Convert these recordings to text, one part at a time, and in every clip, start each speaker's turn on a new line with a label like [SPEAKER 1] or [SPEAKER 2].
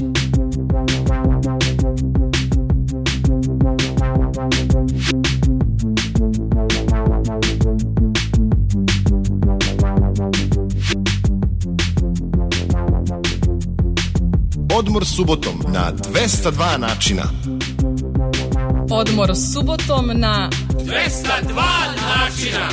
[SPEAKER 1] Odmor subotom na 202 načina.
[SPEAKER 2] Odmor subotom na
[SPEAKER 3] 202 načina.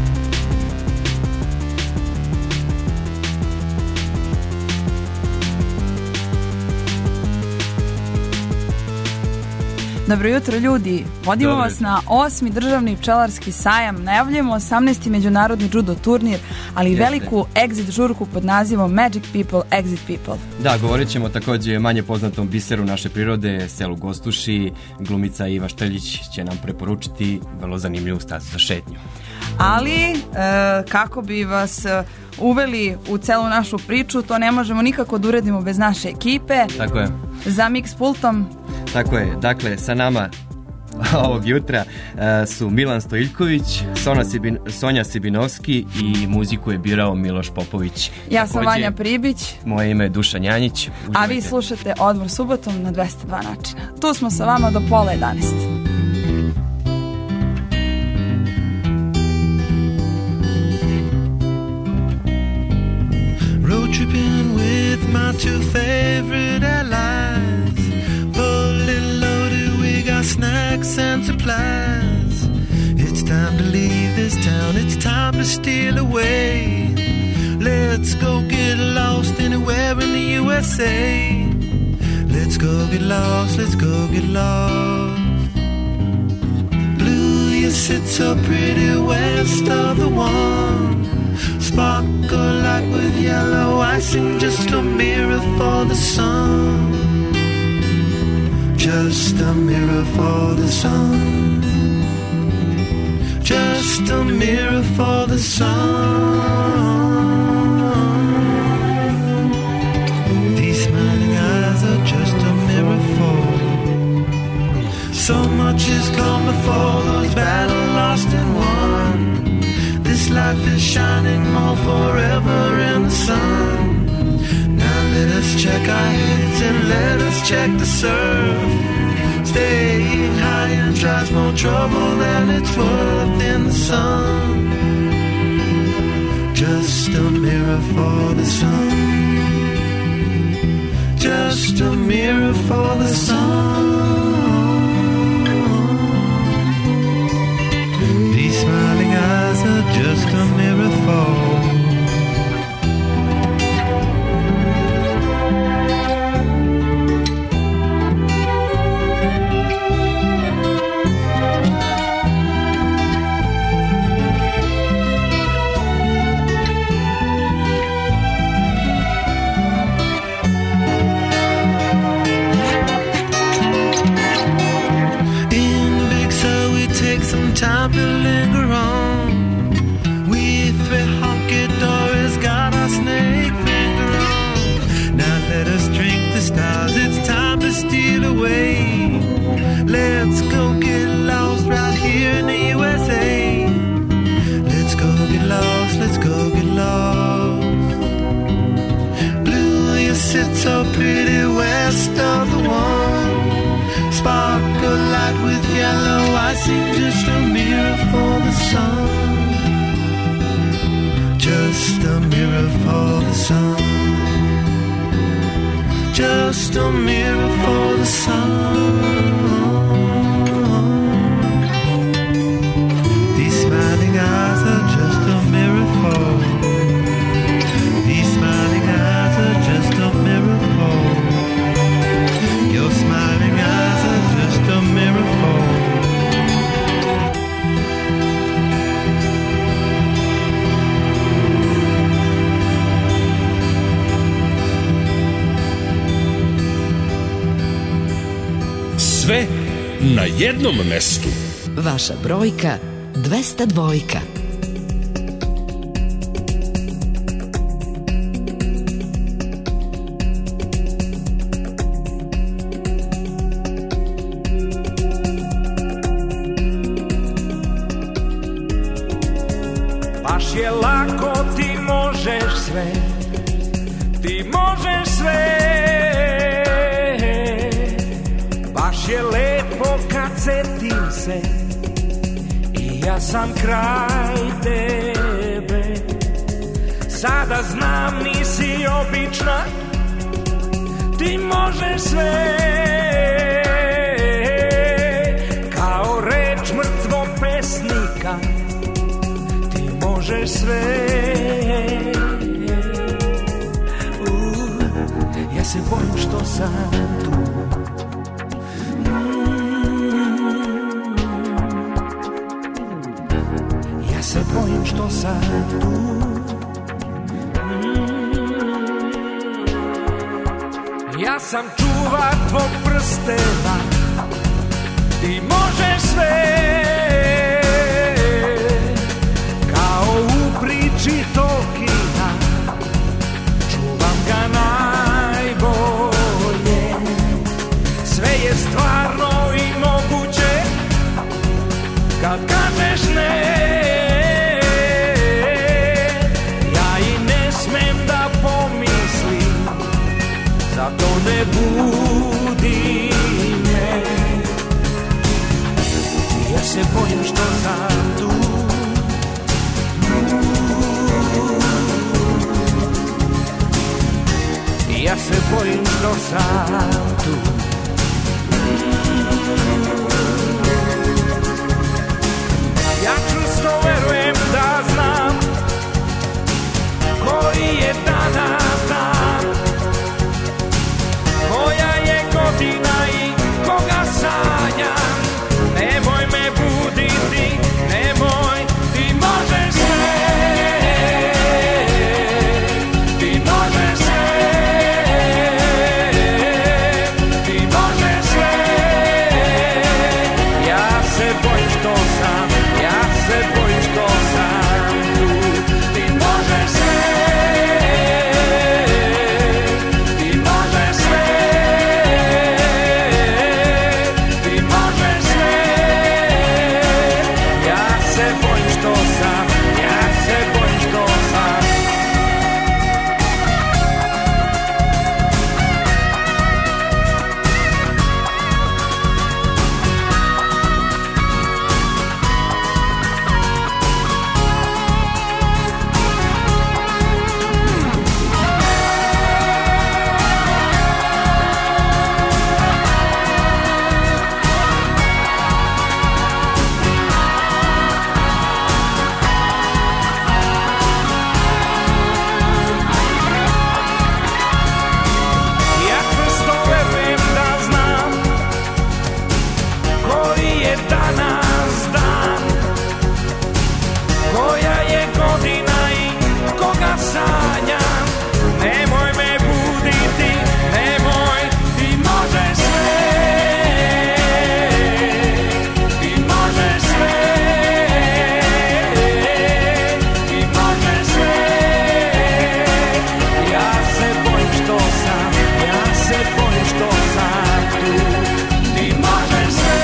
[SPEAKER 4] Dobro jutro ljudi, vodimo vas na 8. državni pčelarski sajam, najavljujemo 18. međunarodni judo turnir, ali i veliku exit žurku pod nazivom Magic People, Exit People.
[SPEAKER 5] Da, govorit ćemo takođe manje poznatom biseru naše prirode, selu Gostuši. Glumica Iva Šteljić će nam preporučiti vrlo zanimljivu stazu za šetnju.
[SPEAKER 4] Ali, kako bi vas uveli u celu našu priču, to ne možemo nikako da uredimo bez naše ekipe.
[SPEAKER 5] Tako je.
[SPEAKER 4] Za mix pultom.
[SPEAKER 5] Tako je, dakle, sa nama ovog jutra su Milan Stojiljković, Sonja Sibinovski i muziku je birao Miloš Popović.
[SPEAKER 4] Ja sam Vanja Pribić.
[SPEAKER 5] Moje ime je Dušan Janjić. Uživajte.
[SPEAKER 4] A vi slušate Odmor subotom na 202 načina. Tu smo sa vama do 10:30.
[SPEAKER 6] Road tripping with my two favorite allies, fully loaded, we got snacks and supplies. It's time to leave this town, it's time to steal away. Let's go get lost anywhere in the USA. Let's go get lost, let's go get lost. Blue, you sit so pretty west of the one. Sparkle like with yellow icing, just a mirror for the sun. Just a mirror for the sun. Just a mirror for the sun. These smiling eyes are just a mirror for. So much has come before, those battles lost and won. This life is shining more forever in the sun. Now let us check our heads and let us check the surf. Staying high and tries more trouble than it's worth in the sun. Just a mirror for the sun. Just a mirror for the sun. These smiling eyes are just a mirror for. Time to linger on. We three honky dories got our snake finger on. Now let us drink the stars, it's time to steal away. Let's go get lost right here in the USA. Let's go get lost, let's go get lost. Blue, you sit so pretty west of the one. Sparkle light with yellow icing, just a mirror for the sun. Just a mirror for the sun. Just a mirror for the sun. These smiling eyes are just a mirror for. These smiling eyes are just a mirror for. Your smiling eyes are just a mirror for.
[SPEAKER 3] Sve na jednom mestu.
[SPEAKER 7] Vaša brojka 202.
[SPEAKER 8] Baš je lako, ti možeš sve, ti možeš sve. setim se i ja sam kraj tebe. Sada znam nisi obična, ti možeš sve. Kao reč mrtvog pesnika, ti možeš sve. Ja se bojim što sam tu. Ja se bojim što sam tu. Ja sam čuvar tvog prstena, ti možeš sve. Kao u priči Tolkiena, čuvam ga najbolje. Sve je stvarno i moguće kad kažeš ne. Ja i ne smem da pomislim, zato ne budi me. Ja se bojim što sam tu. Ja se bojim što sam tu. Ja čvrsto verujem da znam koji je danas dan, koja je godina i koga sanjam. Nemoj me buditi, nemoj, ti možeš sve. Ti možeš sve. Ti možeš sve. Ja se bojim što sam, ja se bojim što sam tu. Ti možeš sve. Ti možeš sve. Ti možeš sve. Ja se bojim što sam, ja se bojim što sam. Ja čvrsto verujem da znam koji je danas dan, koja je godina i koga sanjam. Nemoj me buditi, nemoj, ti možeš sve. Ti možeš sve. Ti možeš sve. Ja se bojim što sam, ja se bojim što sam tu. Ti možeš sve.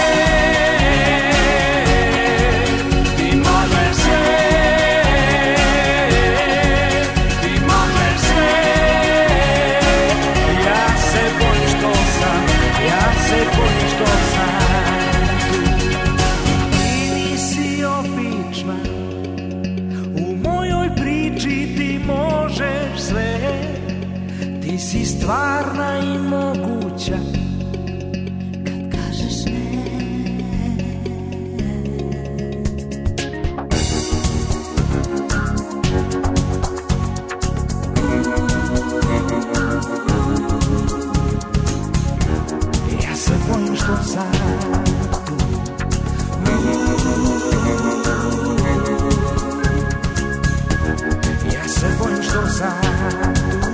[SPEAKER 8] Ti možeš sve. Ti možeš sve. Ja se bojim što sam, ja se bojim što sam tu. Ti nisi obična, u mojoj priči ti možeš sve. Ti si stvarna i moguća kad kažeš ne. Ja se bojim što sam tu. Ja se bojim što sam tu.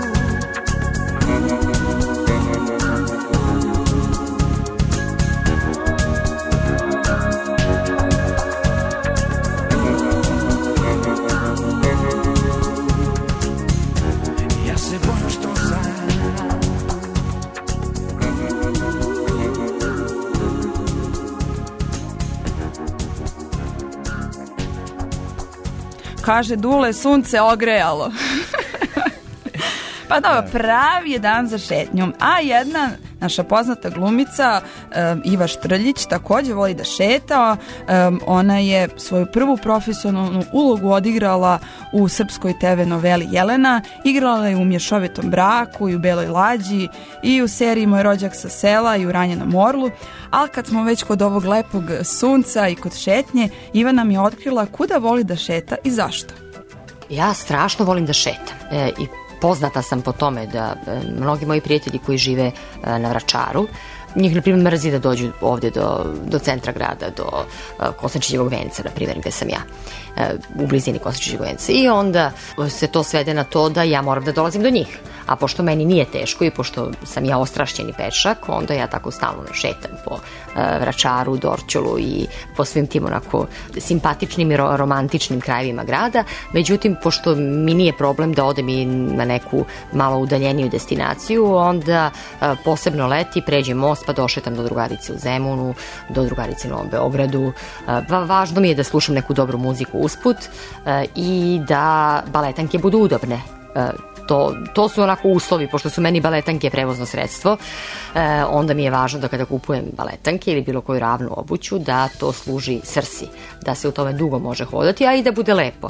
[SPEAKER 8] Ja se bojim što sam.
[SPEAKER 4] Kaže Dule, sunce ogrejalo. Pa dobro, pravi je dan za šetnju. A jedna naša poznata glumica Iva Štrljić takođe voli da šeta. Ona je svoju prvu profesionalnu ulogu odigrala u srpskoj TV noveli Jelena. Igrala je u Mješovitom braku i u Beloj lađi i u seriji Moj rođak sa sela i u Ranjenom orlu. Ali kad smo već kod ovog lepog sunca i kod šetnje, Iva nam je otkrila kuda voli da šeta i zašto.
[SPEAKER 2] Ja strašno volim da šetam i poznata sam po tome da mnogi moji prijatelji koji žive na Vračaru, njih na primjer mrzi da dođu ovde do centra grada, do Kosančićevog venca, na primjer gde sam ja, u blizini Kosančićevog venca, i onda se to svede na to da ja moram da dolazim do njih, a pošto meni nije teško i pošto sam ja ostrašćeni pešak, onda ja tako stalno šetam po Vračaru, Dorćolu i po svim tim onako simpatičnim i romantičnim krajevima grada. Međutim, pošto mi nije problem da odem i na neku malo udaljeniju destinaciju, onda posebno leti pređem most pa došetam do drugarice u Zemunu, do drugarice u Novom Beogradu. Važno mi je da slušam neku dobru muziku usput i da baletanke budu udobne. To su onako uslovi, pošto su meni baletanke prevozno sredstvo, onda mi je važno da kada kupujem baletanke ili bilo koju ravnu obuću, da to služi srsi, da se u tome dugo može hodati, a i da bude lepo.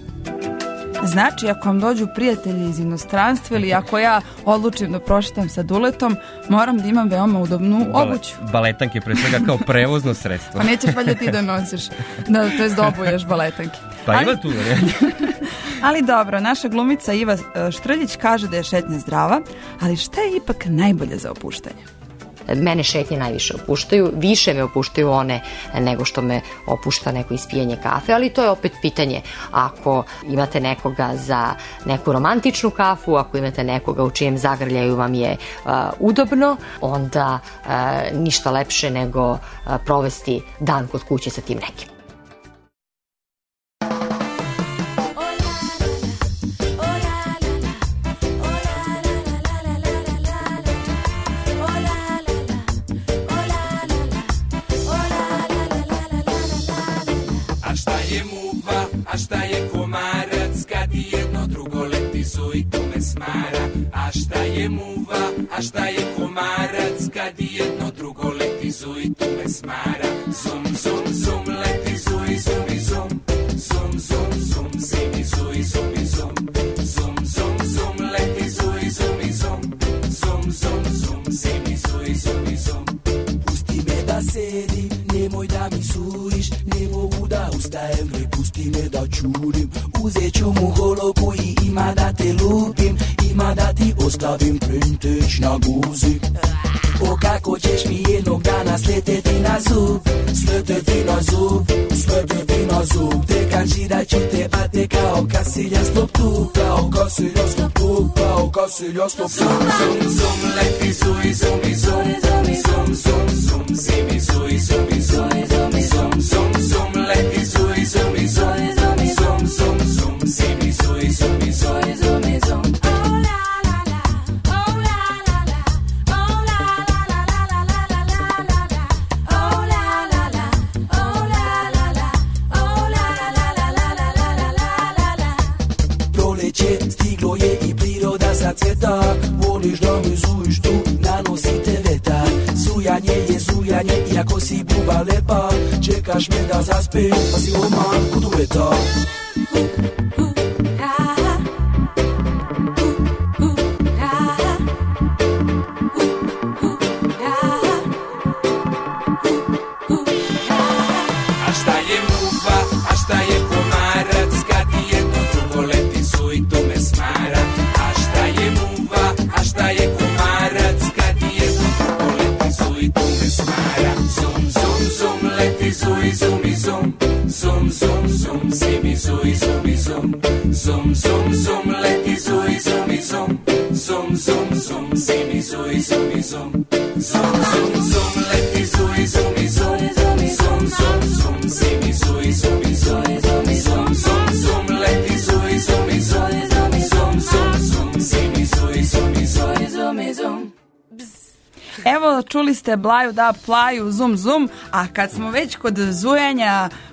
[SPEAKER 4] Znači, ako vam dođu prijatelji iz inostranstva ili ako ja odlučim da prošetam sa duletom, moram da imam veoma udobnu obuću.
[SPEAKER 5] Baletanke pre svega kao prevozno sredstvo.
[SPEAKER 4] Pa nećeš valjda ti da nosiš, to jest da obuješ baletanke.
[SPEAKER 5] Pa ima tu, ne?
[SPEAKER 4] Ali dobro, naša glumica Iva Štrljić kaže da je šetnja zdrava, ali šta je ipak najbolje za opuštanje?
[SPEAKER 2] Mene šetnje najviše opuštaju, više me opuštaju one nego što me opušta neko ispijanje kafe, ali to je opet pitanje. Ako imate nekoga za neku romantičnu kafu, ako imate nekoga u čijem zagrljaju vam je udobno, onda ništa lepše nego provesti dan kod kuće sa tim nekim.
[SPEAKER 8] A šta je komarac kad i jedno drugo leti zuj tu me smara? A šta je muva, a šta je komarac kad i jedno drugo leti zuj tu me smara? Zum, zum, zum, leti zuj, zum i zum. Zum, zum, zum, zimi zuj, zum i zum. Zum, zum, zum, leti zuj, zum i zum. Zum, zum, zum, zimi zuj, zum i zum. Pusti me da sedim, nemoj da mi suriš, ne mogu da ustajem, ne pusti me da čurim. Uzet ću mu holoku i ima da te lupim, ima da ti ostavim printeć na guzik. O kako ćeš mi jednog dana sleteti na zub, sleteti na zub, sleteti na zub. Te kanži da ću te bate kao kasiljaskog tu, kao kasiljaskog tu, kao kasiljaskog tu. Zum, zum, zum, leti zuj, zum i zum. Zum, zum, zum, zimi zuj, zum i zum. Zum, zum, zum, leti zuj, zum i zum. Zum, zum, zum, zimi zuj, zum i zum. Stiglo je i priroda zacveta, voliš da me zujiš tu, nanosite vetar. Zujanje je zujanje, iako si buba lepa, čekaš me da zaspim, pa si oman kod uveta. A šta je muva, a šta je komarac, kad i jedno drugo leti zuj tu me smara? A šta je muva, a šta je komarac, kad i jedno drugo leti zuj tu me smara? Zum, zum, zum, leti zuj, zum i zum. Zum, zum, zum, zimi zuj, zum i zum. Zum, zum, zum, leti zuj, zum i zum. Zum, zum, zum, zimi zuj, zum i zum. Zum, zum, zum, leti zuj, zum i zum. Zum, zum, zum, zimi zuj, zum i zum. Zum, zum, zum, leti zuj, zum i zum. Zum, zum, zum, zimi zuj, zum i zum.
[SPEAKER 4] Evo, čuli ste Blaju da plaju, zum zum, a kad smo već kod zujanja,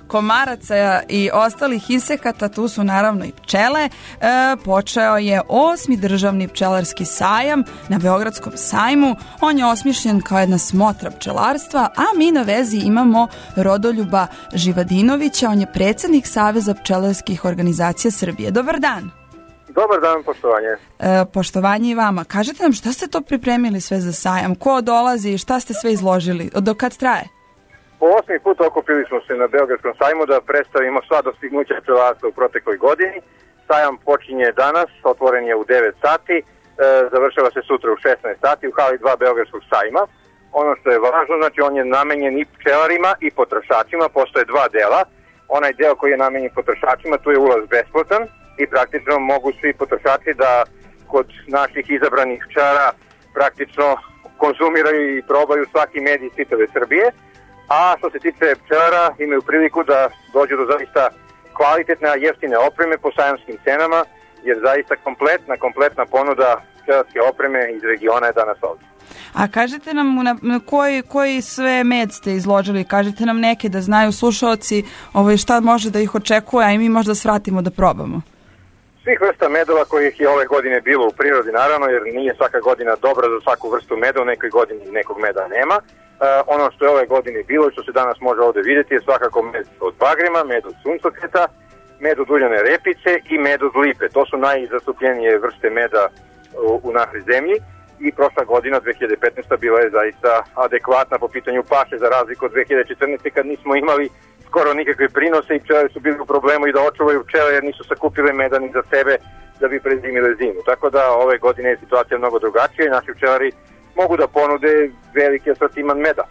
[SPEAKER 4] komaraca i ostalih insekata, tu su naravno i pčele. Počeo je 8. državni pčelarski sajam na Beogradskom sajmu. On je osmišljen kao jedna smotra pčelarstva, a mi na vezi imamo Rodoljuba Živadinovića. On je predsjednik Saveza pčelarskih organizacija Srbije. Dobar dan.
[SPEAKER 9] Dobar dan, poštovanje.
[SPEAKER 4] Poštovanje i vama. Kažete nam šta ste to pripremili sve za sajam? Ko dolazi i šta ste sve izložili? Do kad traje?
[SPEAKER 9] Po 8. put okupili smo se na Beogradskom sajmu da predstavimo sva dostignuća pčelarstva u protekloj godini. Sajam počinje danas, otvoren je u 9 sati, završava se sutra u 16 sati u hali 2 Beogradskog sajma. Ono što je važno, znači on je namenjen i pčelarima i potrošačima, postoje dva dela. Onaj deo koji je namenjen potrošačima, tu je ulaz besplatan i praktično mogu svi potrošači da kod naših izabranih pčelara praktično konzumiraju i probaju svaki med iz čitave Srbije. A što se tiče pčelara, imaju priliku da dođu do zaista kvalitetne, jeftine opreme po sajamskim cenama, jer zaista kompletna ponuda pčelarske opreme iz regiona je danas ovdje.
[SPEAKER 4] A kažete nam na koji sve med ste izložili, kažete nam neke da znaju slušalci šta može da ih očekuje, a i mi možda svratimo da probamo.
[SPEAKER 9] Svih vrsta medova kojih je ove godine bilo u prirodi, naravno, jer nije svaka godina dobra za svaku vrstu meda, u nekoj godini nekog meda nema. Ono što je ove godine bilo i što se danas može ovdje vidjeti je svakako med od bagrema, med od suncokreta, med od uljane repice i med od lipe. To su najzastupljenije vrste meda u našoj zemlji i prošla godina, 2015. bila je zaista adekvatna po pitanju paše, za razliku od 2014. kad nismo imali skoro nikakve prinose i pčelari su bili u problemu i da očuvaju pčele jer nisu sakupile meda ni za sebe da bi prezimile zimu. Tako da ove godine je situacija mnogo drugačija i naši pčelari mogu da ponude veliki asortiman meda.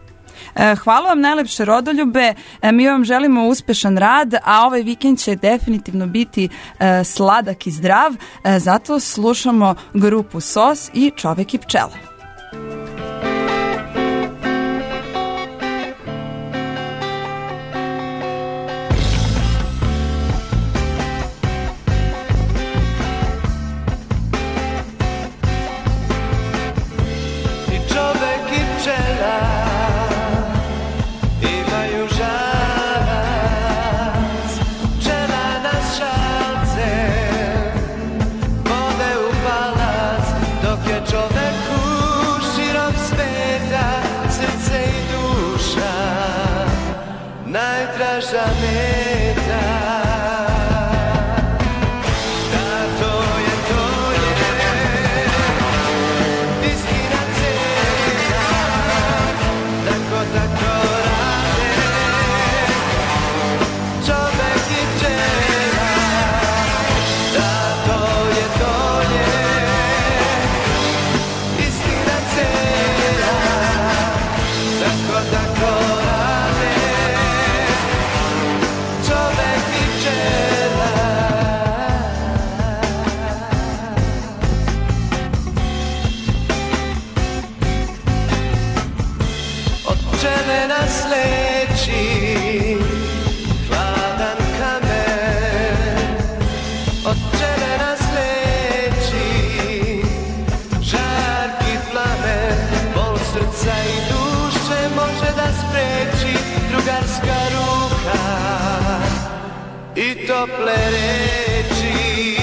[SPEAKER 4] Hvala vam najlepše, Rodoljube. Mi vam želimo uspešan rad, a ovaj vikend će definitivno biti sladak i zdrav. Zato slušamo grupu SOS i Čovek i pčela.
[SPEAKER 6] I tople reči.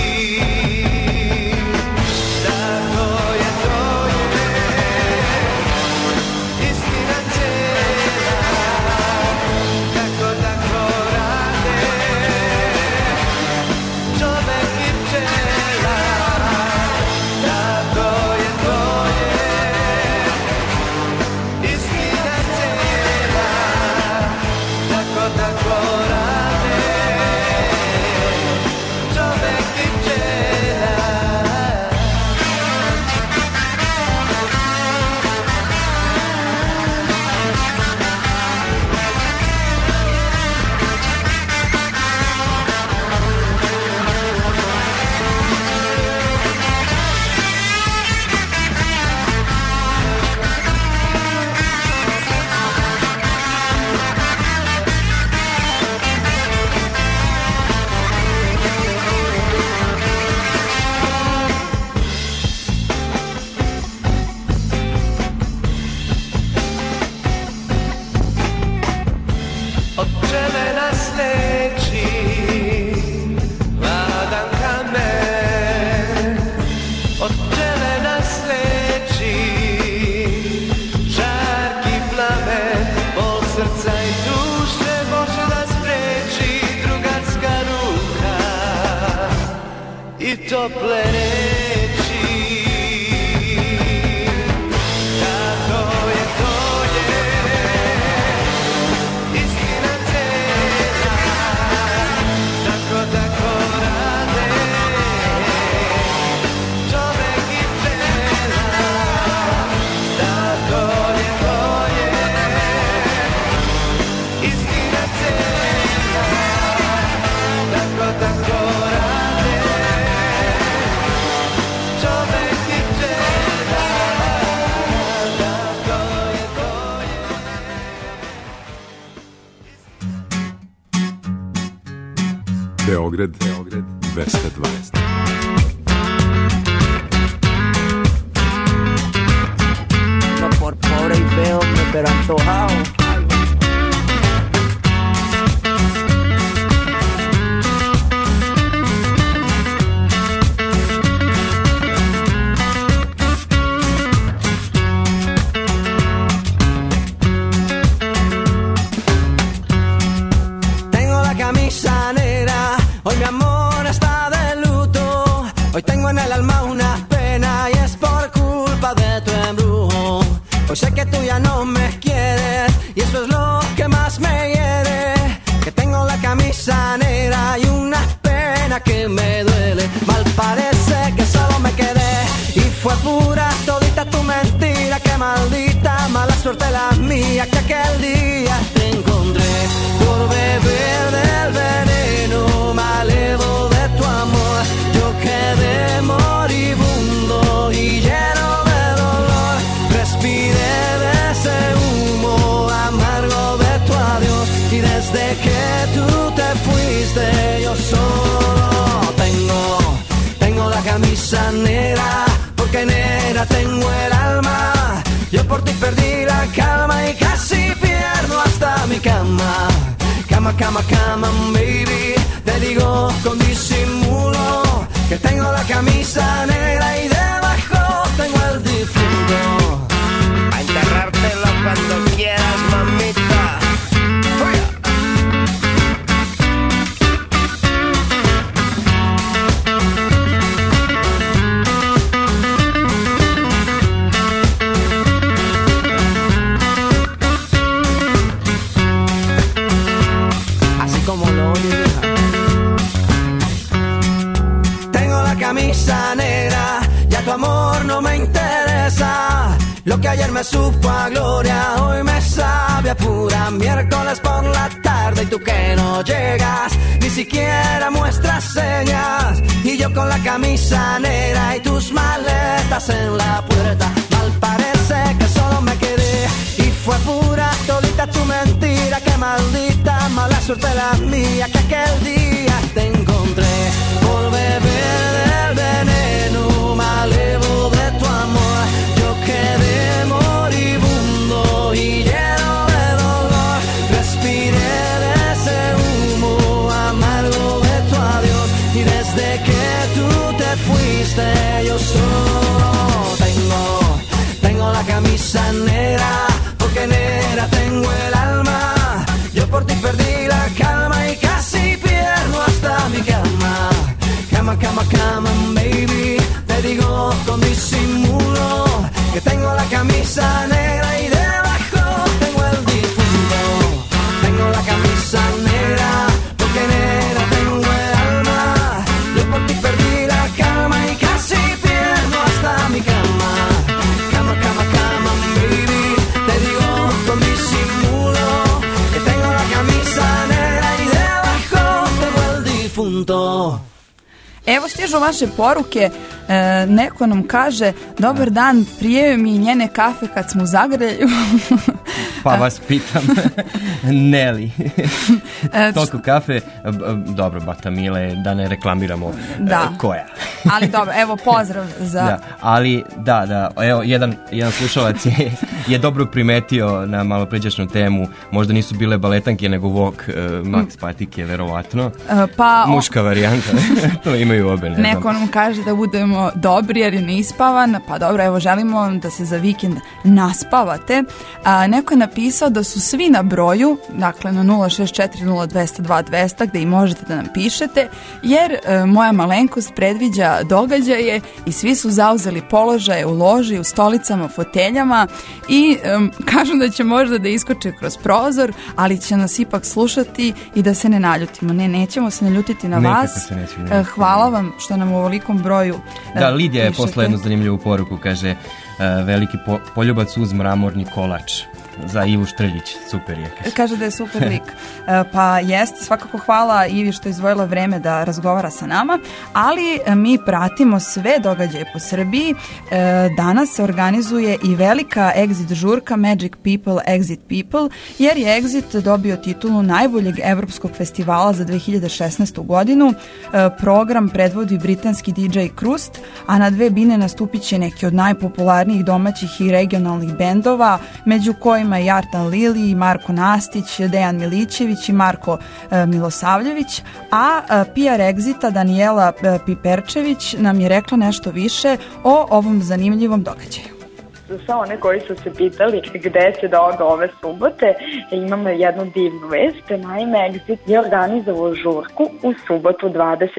[SPEAKER 6] Tako je, to je istina cela, tako rade čovek i pčela. Tako je, to je istina cela, tako rade čovek tople reči. A to je istina cela, tako rade čovek i pčela. Da to je istina cela, tako rade čovek i pčela. Da to je
[SPEAKER 10] Beograd 220.
[SPEAKER 11] No por pobre y feo, pero antojado.
[SPEAKER 6] Tengo la camisa negra, hoy mi amor está de luto. Hoy tengo en el alma una pena y es por culpa de tu embrujo. Hoy sé que tú ya no me quieres y eso es lo que más me hiere. Que tengo la camisa negra y una pena que me duele. Mal parece que solo me quedé y fue pura todita tu mentira. Que maldita mala suerte la mía que aquel día te encontré por beber del veneno malevo de tu amor. Yo quedé moribundo y lleno de dolor. Respiré de ese humo amargo de tu adiós y desde que tú te fuiste yo solo tengo la camisa negra, porque negra tengo el alma. Yo por ti perdí la calma y casi pierdo hasta mi cama. Cama, cama, cama, baby. Te digo con disimulo que tengo la camisa negra y debajo tengo el difunto. A enterrártelo cuando quieras, mamita. Así como lo oyes. Tengo la camisa negra, ya tu amor no me interesa. Lo que ayer me supo a gloria, hoy me sabe a pura miércoles por la tarde. Y tú que no llegas, ni siquiera muestras señas. Y yo con la camisa negra y tus maletas en la puerta. Mal parece que solo me quedé y fue pura todita tu mentira. Que maldita mala suerte la mía que aquel día te encontré por beber del veneno malevo de tu amor. Yo quedé moribundo y lleno de dolor. Respiré de ese humo amargo de tu adiós y desde que tú te fuiste yo solo tengo la camisa negra, porque negra tengo el alma. Yo por ti perdí la calma y casi pierdo hasta mi cama. Cama, cama, cama, baby. Te digo con disimulo que tengo la camisa negra y debajo tengo el difunto. Tengo la camisa negra, porque negra tengo el alma. Yo por ti perdí la calma y casi pierdo hasta mi cama. Cama, cama, cama, baby. Te digo con disimulo que tengo la camisa negra y debajo tengo el difunto.
[SPEAKER 4] Evo stižu vaše poruke, neko nam kaže dobar dan, prije mi njene kafe kad smo u Zagrelju.
[SPEAKER 5] Pa vas pitam, Neli, toliko kafe, dobro, Batamile, da ne reklamiramo koja.
[SPEAKER 4] Ali dobro, evo pozdrav za...
[SPEAKER 5] Da, ali da, evo, jedan slušalac je dobro primetio na malo pređašnju temu, možda nisu bile baletanke, nego Vok, Max Patike, verovatno.
[SPEAKER 4] Pa,
[SPEAKER 5] muška varijanta, to imaju obe, ne znam.
[SPEAKER 4] Neko nam kaže da budemo dobri jer je neispavan, pa dobro, evo želimo vam da se za vikend naspavate. Neko Branko je napisao da su svi na broju, dakle na 0640202 gde i možete da nam pišete, jer moja malenkost predviđa događaje i svi su zauzeli položaje u loži, u stolicama, foteljama i kažu da će možda da iskoče kroz prozor, ali će nas ipak slušati i da se ne naljutimo. Ne, nećemo se naljutiti na vas. Hvala vam što nam u ovolikom broju
[SPEAKER 5] Da, Lidija je poslala jednu zanimljivu poruku, kaže veliki poljubac uz mramorni kolač. Za Ivu Štrljić, super je.
[SPEAKER 4] Kaže da je super lik. Pa jeste, svakako hvala Ivi što je izdvojila vreme da razgovara sa nama, ali mi pratimo sve događaje po Srbiji. Danas se organizuje i velika Exit žurka Magic People, Exit People, jer je Exit dobio titulu najboljeg evropskog festivala za 2016. godinu. Program predvodi britanski DJ Krust, a na dve bine nastupit će neki od najpopularnijih domaćih i regionalnih bendova, među kojima i Artan Lili, Marko Nastić, Dejan Milićević i Marko Milosavljević, a PR Exita Danijela Piperčević nam je rekla nešto više o ovom zanimljivom događaju.
[SPEAKER 12] Za sve one koji su se pitali gde se doga ove subote, imamo jednu divnu vest. Naime, Exit je organizovao žurku u subotu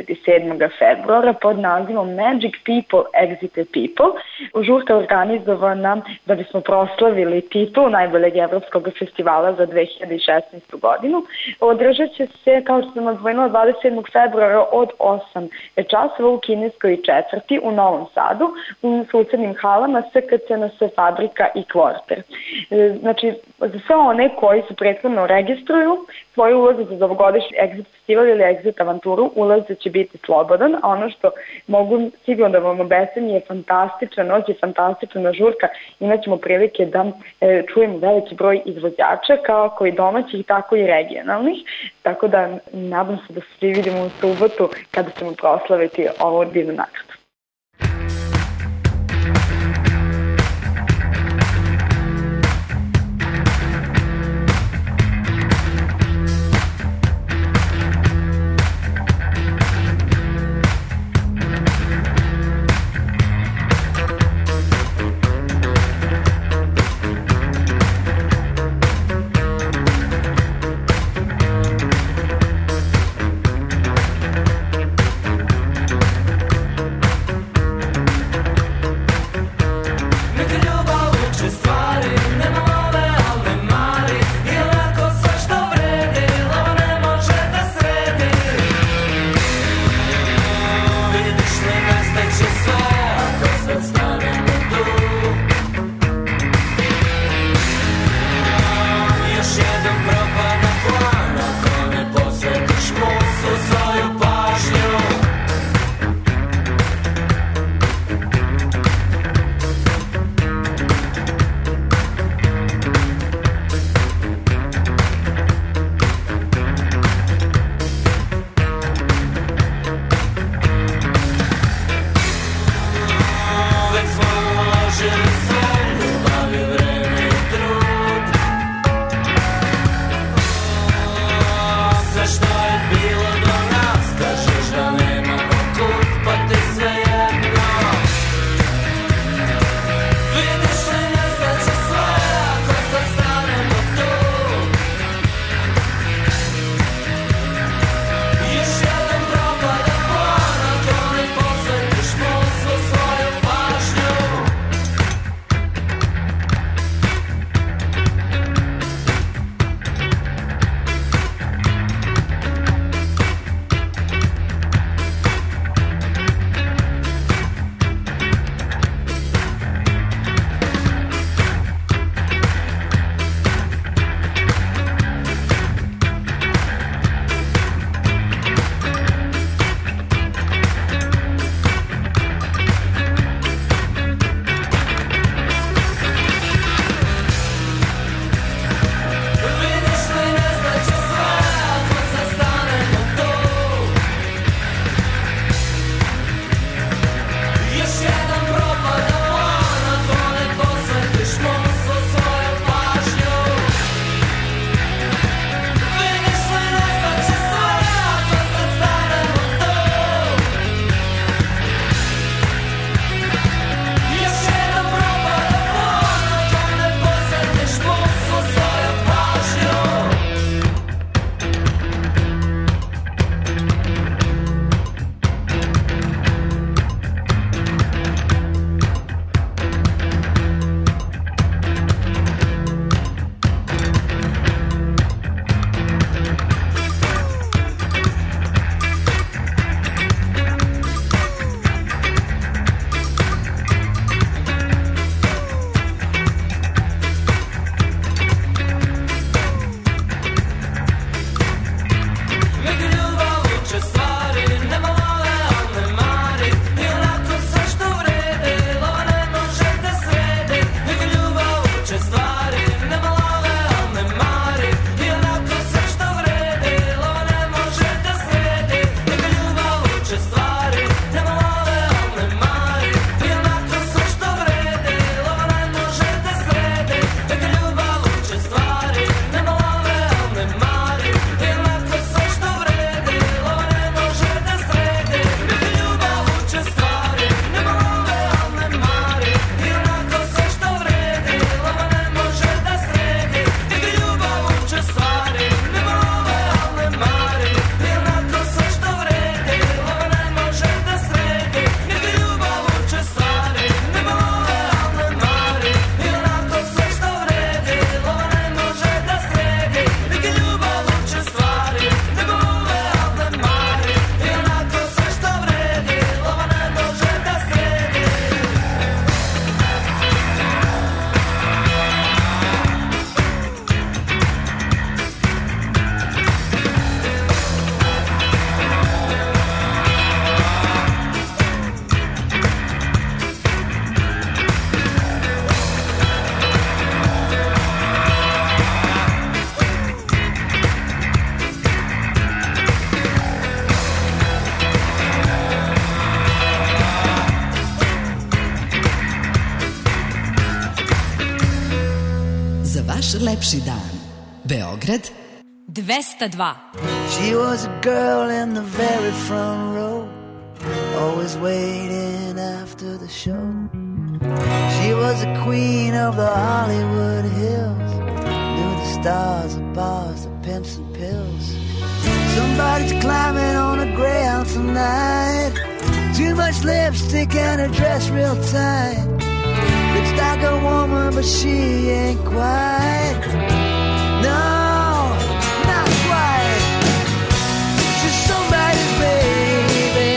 [SPEAKER 12] 27. februara pod nazivom Magic People, Exit People. Žurka je organizovana da bismo proslavili titul najboljeg evropskog festivala za 2016. godinu. Održat će se, kao što sam odvojila, 27. februara od 8 časova u kineskoj četvrti u Novom Sadu, u susednim halama SKCNS Fabrika i Kvorter. Znači, za sve one koji su prethodno registruju svoj ulaz za ovogodišnji Exit festival ili Exit avanturu, ulaz će biti slobodan, a ono što mogu sigurno da vam obećam je fantastična noć i fantastična žurka. Imaćemo prilike da čujemo veliki broj izvođača, kako i domaćih, tako i regionalnih, tako da nadam se da se svi vidimo u subotu kada ćemo proslaviti ovu divnu nagradu.
[SPEAKER 7] za vaš lepši dan. Beograd
[SPEAKER 13] 202.
[SPEAKER 11] She was a girl in the very front row, always waiting after the show. She was the queen of the Hollywood Hills, knew the stars, the bars, the pimps and pills. Somebody's climbing on a Greyhound tonight, too much lipstick and her dress real tight. Looks like a woman but she ain't quite. No, not quite. She's somebody's baby,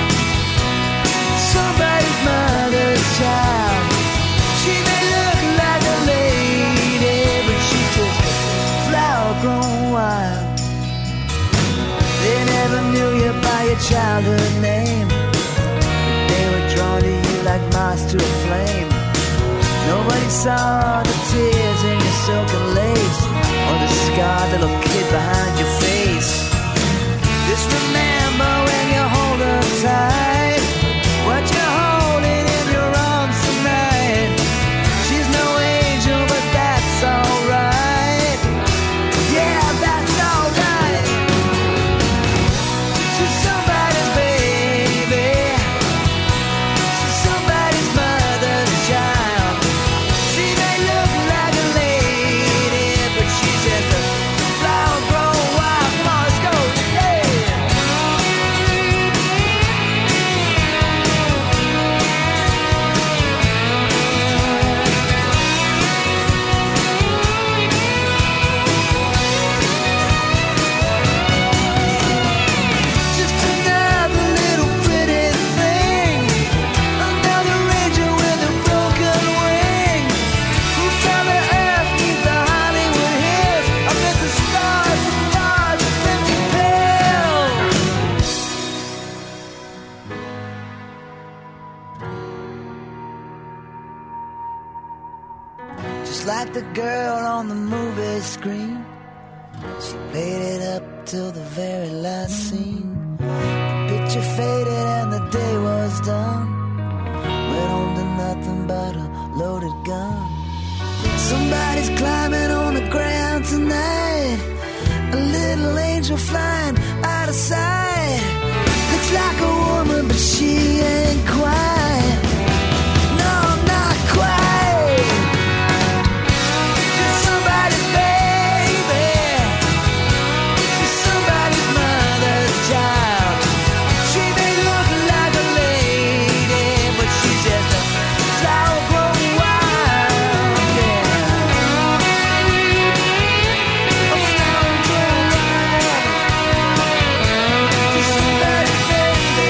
[SPEAKER 11] somebody's mother's child. She may look like a lady, but she's just a flower grown wild. They never knew you by your childhood name, but they were drawn to you like moths to a flame. Nobody saw the tears in your silken lace, or the scarred little kid behind your face. Just remember when you hold her tight, what you're holding in your arms tonight. She's no angel, but that's alright. Yeah, that's alright. She's somebody's baby, she's somebody's mother's child. She may look like a lady, but she's just a flower grown wild. Come on, let's go, yeah. Just another little pretty thing, another angel with a broken wing, who found the earth neath the Hollywood hills, amid the stars, the bars, the pimps and pills. Just like the girl on the movie screen, she played it up till the very last scene. The picture faded and the day was done, went home to nothing but a loaded gun. Somebody's climbing on the ground tonight, a little angel flying out of sight. Looks like a woman but she ain't quite. No, not quite. She's somebody's baby, she's somebody's mother's child. She may look like a lady, but she's just a flower grown wild. Yeah, a flower grown wild. She's somebody's baby,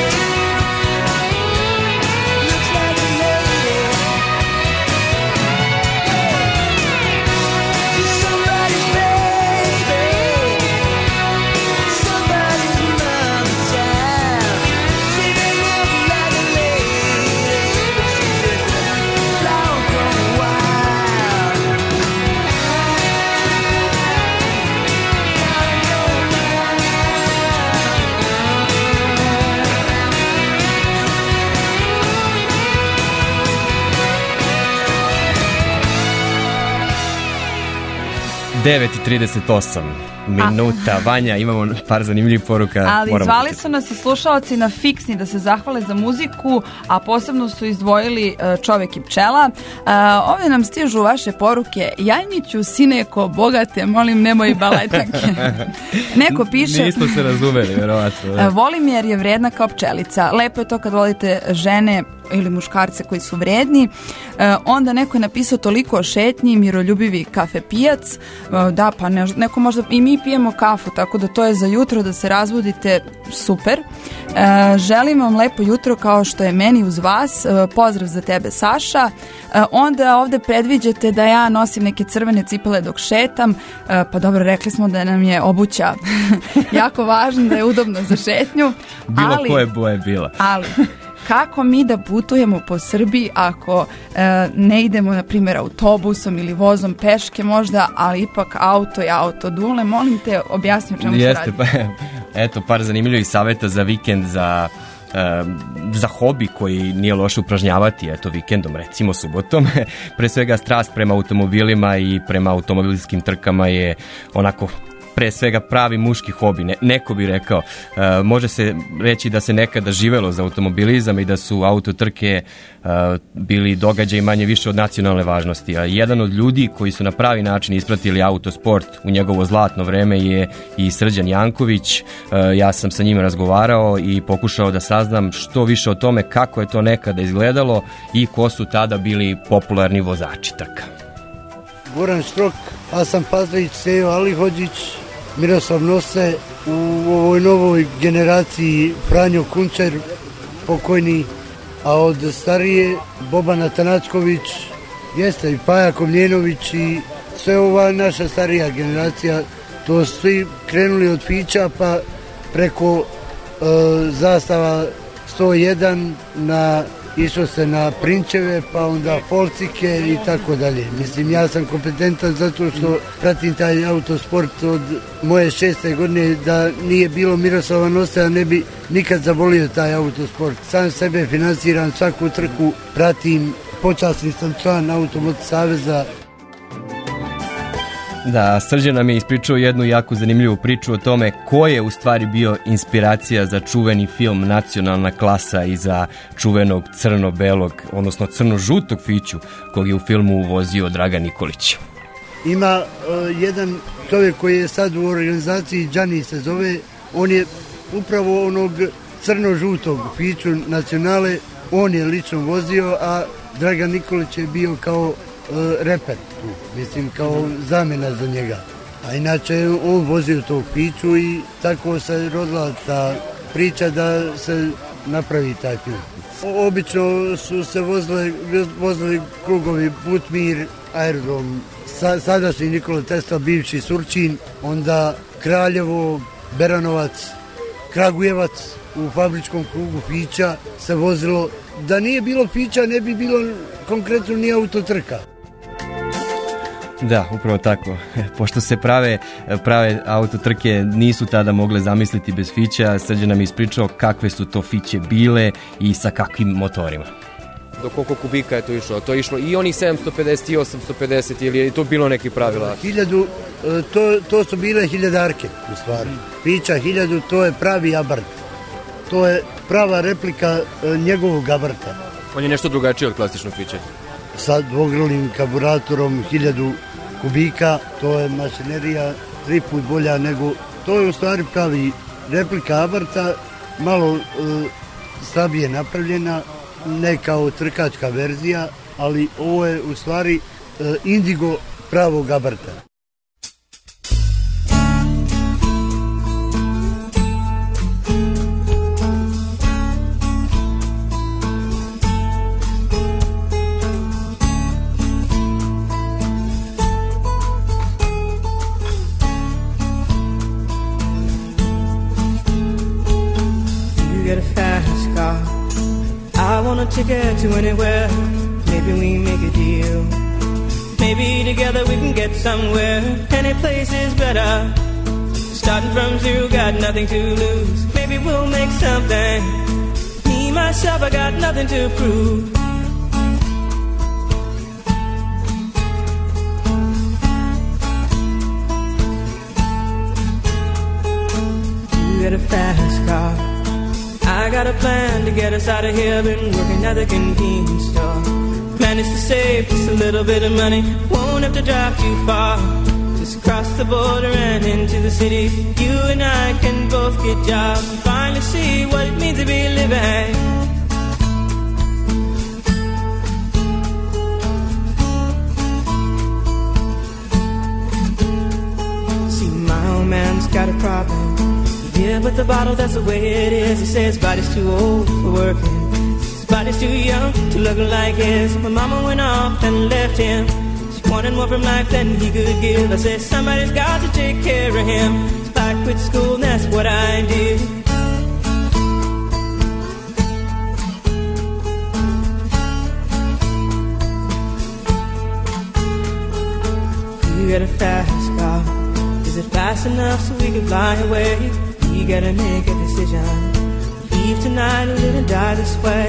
[SPEAKER 11] looks like a lady. She's somebody's baby, somebody's mother's child. She may look like a lady, but she's just a flower grown wild.
[SPEAKER 5] Devet i 38 minuta. Vanja, imamo par zanimljivih poruka.
[SPEAKER 4] Ali
[SPEAKER 5] moramo
[SPEAKER 4] zvali
[SPEAKER 5] čitati.
[SPEAKER 4] su nas i slušalci na fiksni da se zahvale za muziku, a posebno su izdvojili Čovek i pčela. Ovdje nam stižu vaše poruke. Jajniću, sineko, bogate, molim nemoj baletanke. Neko piše...
[SPEAKER 5] Nismo se razumeli, verovatno.
[SPEAKER 4] Volim jer je vredna kao pčelica. Lepo je to kad volite žene ili muškarce koji su vredni. Onda neko je napisao toliko o šetnji, miroljubivi kafe pijac. Da, pa neko možda i mi pijemo kafu, tako da to je za jutro da se razbudite super. Želim vam lepo jutro kao što je meni uz vas. Pozdrav za tebe, Saša. Onda ovde predviđate da ja nosim neke crvene cipele dok šetam. Pa dobro, rekli smo da nam je obuća jako važno, da je udobno za šetnju.
[SPEAKER 5] Bilo koje boje bila.
[SPEAKER 4] Ali kako mi da putujemo po Srbiji ako ne idemo, na primjer, autobusom ili vozom peške možda, ali ipak auto je auto. Dule, molim te, objasni o čemu se radi.
[SPEAKER 5] Pa, eto, par zanimljivih savjeta za vikend, za za hobi koji nije loše upražnjavati, eto vikendom, recimo subotom. Pre svega strast prema automobilima i prema automobilskim trkama je onako pre svega pravi muški hobi, neko bi rekao. Može se reći da se nekada živelo za automobilizam i da su autotrke bili događaj manje više od nacionalne važnosti. A jedan od ljudi koji su na pravi način ispratili autosport u njegovo zlatno vreme je i Srđan Janković. Ja sam sa njim razgovarao i pokušao da saznam što više o tome kako je to nekada izgledalo i ko su tada bili popularni vozači trka.
[SPEAKER 14] Goran Štrok, Hasan Pazlić, Sejo Alihođić, Miroslav Nose, u ovoj novoj generaciji Franjo Kunčer, pokojni, a od starije Boban Atanacković, jeste i Paja Komljenović i sve ova naša starija generacija, to su svi krenuli od Fića pa preko zastava 101 išlo se na Prinčeve, pa onda Polcike i tako dalje. Mislim, ja sam kompetentan zato što pratim taj autosport od moje 6. godine, da nije bilo Miroslava Noseja ne bi nikad zavolio taj autosport. Sam sebe finansiram, svaku trku pratim, počasni sam član Automoto saveza.
[SPEAKER 5] Da, Srđan nam je ispričao jednu jako zanimljivu priču o tome ko je u stvari bio inspiracija za čuveni film Nacionalna klasa i za čuvenog crno-belog, odnosno crno-žutog Fiću kog je u filmu vozio Dragan Nikolić.
[SPEAKER 14] Ima jedan čovjek koji je sad u organizaciji, Đani se zove, on je upravo onog crno-žutog Fiću Nacionale, on je lično vozio, a Dragan Nikolić je bio kao reper, mislim kao zamjena za njega. A inače on vozio tog Fiću i tako se rodila ta priča da se napravi taj film. Obično su se vozili krugovi Butmir, aerodrom, sadašnji Nikola Tesla, bivši Surčin, onda Kraljevo, Beranovac, Kragujevac, u fabričkom krugu Fića se vozilo. Da nije bilo Fića ne bi bilo konkretno ni autotrka.
[SPEAKER 5] Da, upravo tako. Pošto se prave autotrke nisu tada mogle zamisliti bez Fića, Srđan nam je ispričao kakve su to Fiće bile i sa kakvim motorima.
[SPEAKER 15] Do koliko kubika je to išlo? To je išlo i oni 750 i 850 ili je to bilo neki pravila?
[SPEAKER 14] 1000, to su bile hiljadarke u stvari. Fića 1000, to je pravi Abarth. To je prava replika njegovog Abartha.
[SPEAKER 15] On je nešto drugačiji od klasičnog Fića?
[SPEAKER 14] Sa dvogrilnim karburatorom 1000 kubika, to je mašinerija 3 put bolja nego, to je u stvari pravi replika Abartha, malo slabije napravljena, ne kao trkačka verzija, ali ovo je u stvari indigo pravog Abartha.
[SPEAKER 16] Ticket to anywhere, maybe we make a deal. Maybe together we can get somewhere. Any place is better. Starting from zero, got nothing to lose. Maybe we'll make something. Me, myself, I got nothing to prove. You got a fast car, I got a plan to get us out of here. Been working at the convenience store. Managed to save just a little bit of money. Won't have to drive too far. Just cross the border and into the city. You and I can both get jobs and finally see what it means to be living. See, my old man's got a problem. Yeah, but the bottle, that's the way it is. He says his body's too old for working. His body's too young to look like his. My mama went off and left him. She wanted more from life than he could give. I said, somebody's got to take care of him. So I quit school and that's what I did. You got a fast car. Is it fast enough so we can fly away? We gotta make a decision. We Leave tonight or live and die this way.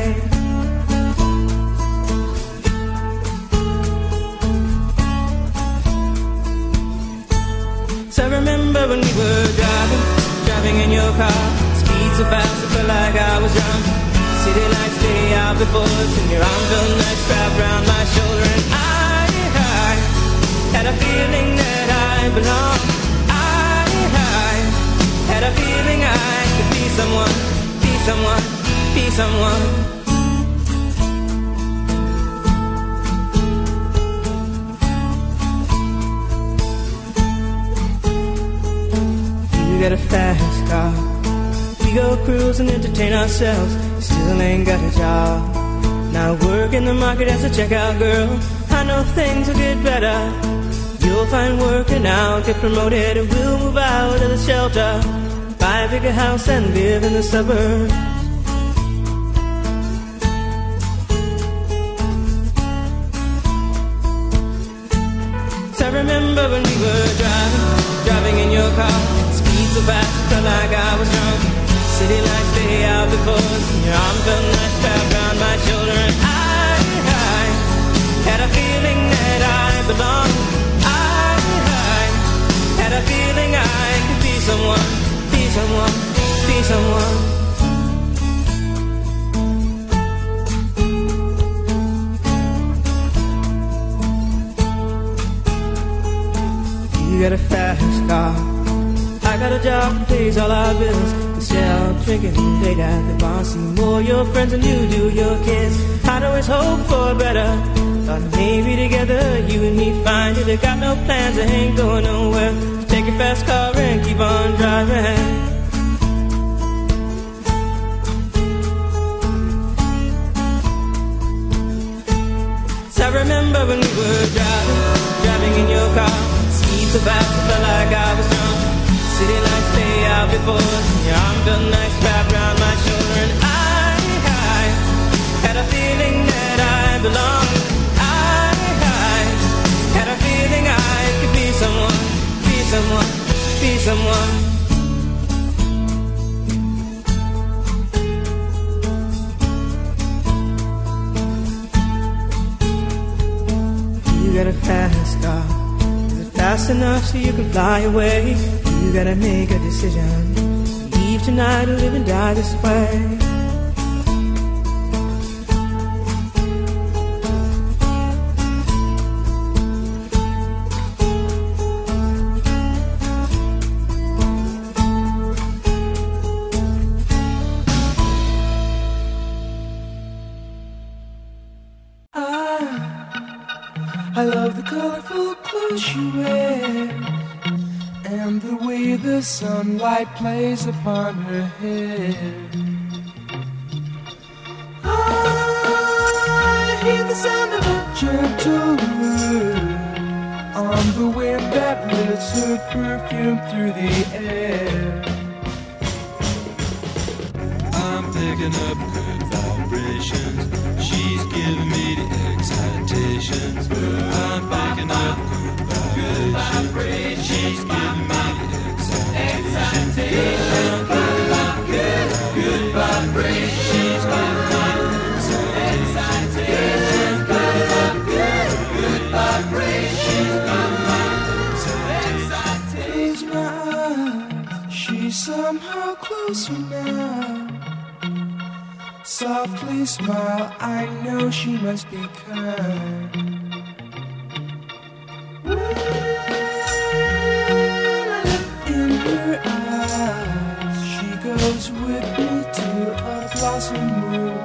[SPEAKER 16] So I remember when we were driving in your car. Speed so fast I felt like I was drunk. City lights lay out before us, and your arm felt nice wrapped around my shoulder. And I had a feeling that I belonged. I had a feeling I could be someone, be someone, be someone. You got a fast car. We go cruise and entertain ourselves. Still ain't got a job. Now work in the market as a checkout girl. I know things will get better. You'll find work and I'll get promoted, and we'll move out of the shelter, buy a bigger house and live in the suburbs. So I remember when we were driving in your car. Speed so fast I felt like I was drunk. City lights lay out before us, and your arm felt nice wrapped around my shoulder. And I had a feeling that I belonged. Had a feeling I could be someone, be someone, be someone. You got a fast car. I got a job that pays all our bills. We sell, drinking late at the bar. See more your friends than you do your kids. I'd always hope for better. Thought maybe together you and me find it. I got no plans, I ain't going nowhere. Take your fast car and keep on driving. So I remember when we were driving in your car. Speed so fast I felt like I was drunk. City lights lay out before us, and your arm felt nice wrapped around my shoulder. And I had a feeling that I belonged. I had a feeling I could be someone, be someone, be someone. You got a fast car. Is it fast enough so you can fly away? You gotta make a decision. Leave tonight or live and die this way.
[SPEAKER 11] I love the colorful clothes she wears, and the way the sunlight plays upon her hair. I hear the sound of a gentle word on the wind that lifts her perfume through the air.
[SPEAKER 6] I'm picking up good vibrations. She's giving me the excitations. I'm picking up good vibrations. She's giving me the excitations. I'm picking up good vibrations. She's giving me the excitations. Picking up good vibrations. She's giving me the excitations. Close my eyes. She's somehow closer now. Softly smile, I know she must be kind. In her eyes, she goes with me to a blossom room.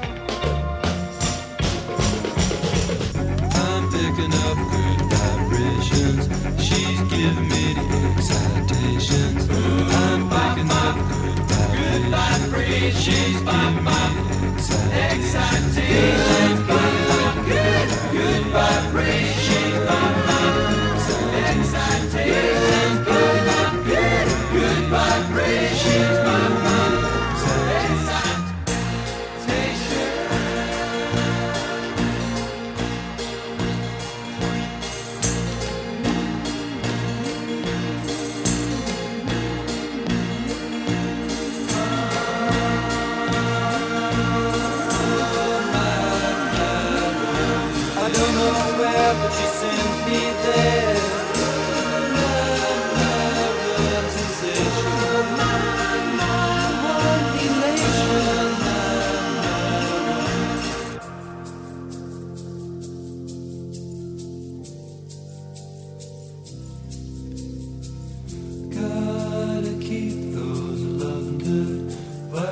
[SPEAKER 6] I'm picking up good vibrations. She's giving me the excitations. I'm picking up good vibrations. She's giving me the excitations. Good vibrations. She's giving me the excitations. Good vibrations. She's giving me the excitation.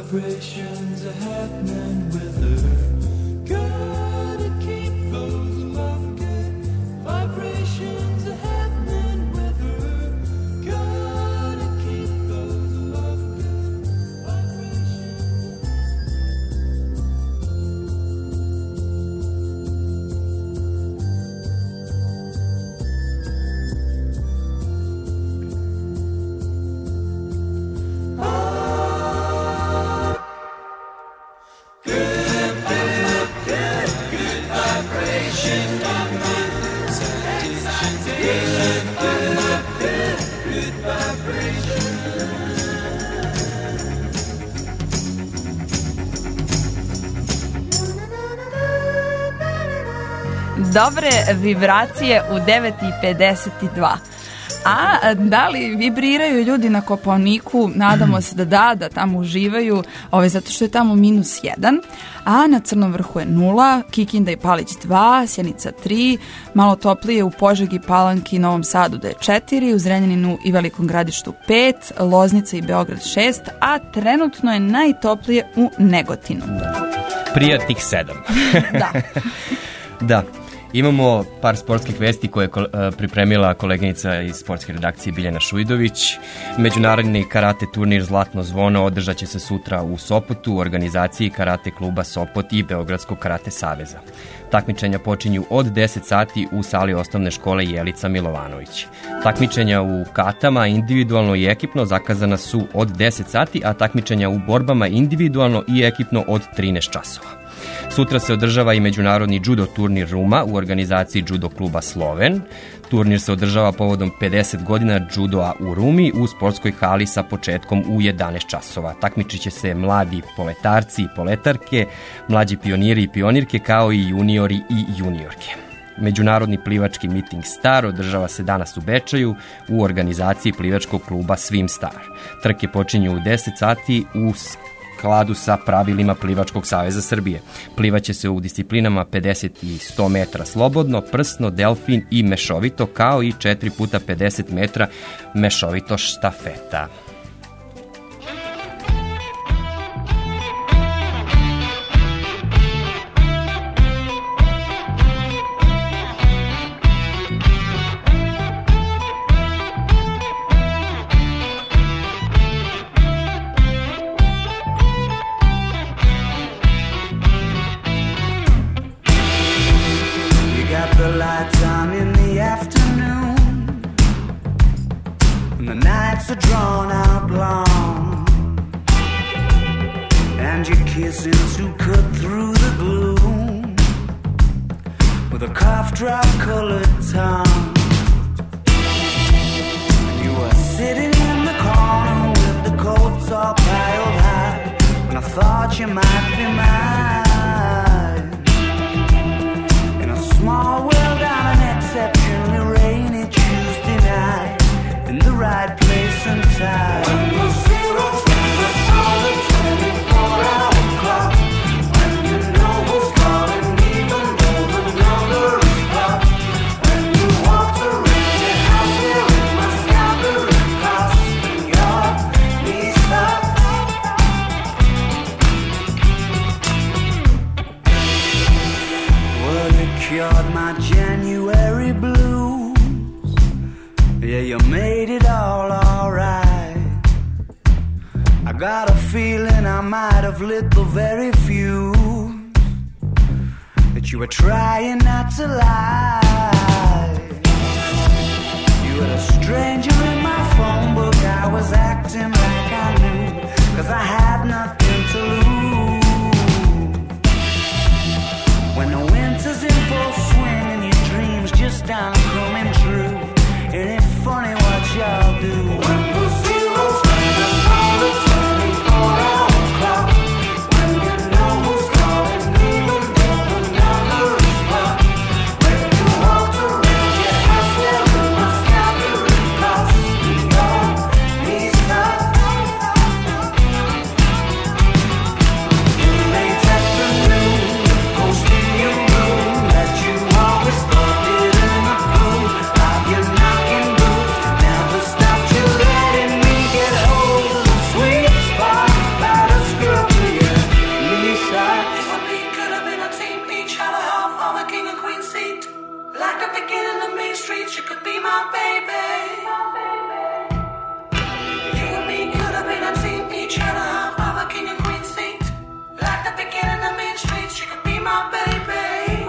[SPEAKER 6] vibrations are happening with her. Gotta keep those love good vibrations are happening with her. Gotta keep those love good
[SPEAKER 4] Dobre vibracije u 9:52. A da li vibriraju ljudi na Kopaoniku? Nadamo se da tamo uživaju, zato što je tamo -1, a na Crnom vrhu je 0, Kikinda i Palić 2, Sjenica 3, malo toplije u Požegi, Palanki i Novom Sadu da je 4, u Zrenjaninu i Velikom Gradištu 5, Loznica i Beograd 6, a trenutno je najtoplije u Negotinu.
[SPEAKER 5] Prijatnih 7.
[SPEAKER 4] Da.
[SPEAKER 5] Da. Imamo par sportskih vesti koje je pripremila koleginica iz sportske redakcije Biljana Šujdović. Međunarodni karate turnir Zlatno zvono održat će se sutra u Sopotu u organizaciji karate kluba Sopot i Beogradskog karate saveza. Takmičenja počinju od 10 sati u sali osnovne škole Jelica Milovanović. Takmičenja u katama individualno i ekipno zakazana su od 10 sati, a takmičenja u borbama individualno i ekipno od 13 časova. Sutra se održava i međunarodni judo turnir Ruma u organizaciji judo kluba Sloven. Turnir se održava povodom 50 godina judoa u Rumi u sportskoj hali sa početkom u 11 časova. Takmičit će se mladi poletarci i poletarke, mlađi pioniri i pionirke, kao i juniori i juniorke. Međunarodni plivački miting Star održava se danas u Bečaju u organizaciji plivačkog kluba Swim Star. Trke počinju u 10 sati u skladu sa pravilima Plivačkog saveza Srbije. Plivaće se u disciplinama 50 i 100 metra slobodno, prsno, delfin i mešovito, kao i 4x50 metra mešovito štafeta.
[SPEAKER 6] Are drawn out long, and your kissing to cut through the gloom with a cough drop colored tongue. You were sitting in the corner with the coats all piled high, and I thought you might be mine. In a small world on an exceptionally rainy Tuesday night, in the right place and time. When the zeros stand on the 24-hour clock, when you know who's calling, even though the number is blocked. When you walk around your house wearing my scalpel cost, and your knees up. Well, you cured my January blues. Yeah, you made it all alright. I got a feeling I might have lit the very fuse that you were trying not to lie. You were a stranger in my phone book. I was acting like I knew, 'cause I had nothing to lose. When the winter's in full swing and your dreams just aren't coming true, ain't it funny what y'all do? When the zeros stand on the 24-hour clock, when you know who's calling, even though the number is blocked. When you
[SPEAKER 11] my baby. You and me could have been a team, each other half of a king and queen seat. Like the beginning of Main Street, she could be my baby.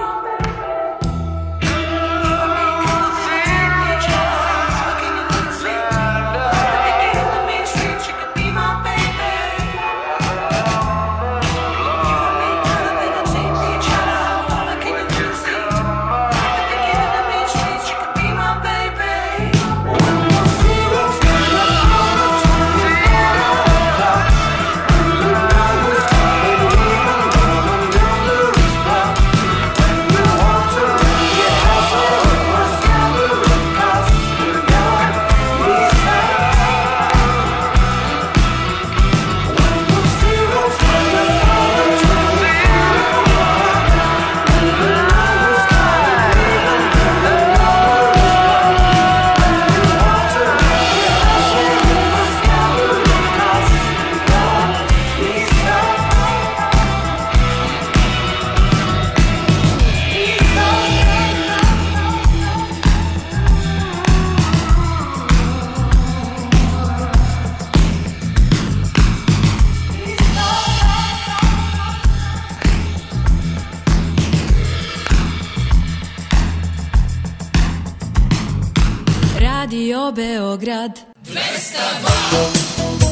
[SPEAKER 13] Radio Beograd 202.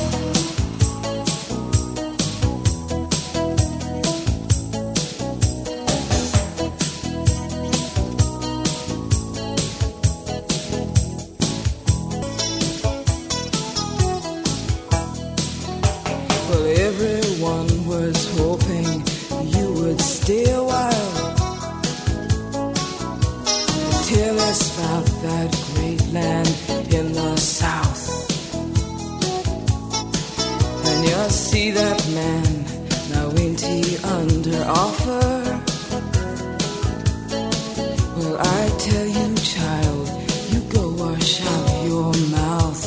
[SPEAKER 16] Well, everyone was hoping you would stay a while. Tell us about that great land in the south. And you'll see that man, now ain't he under offer? Well, I tell you, child, you go wash out your mouth.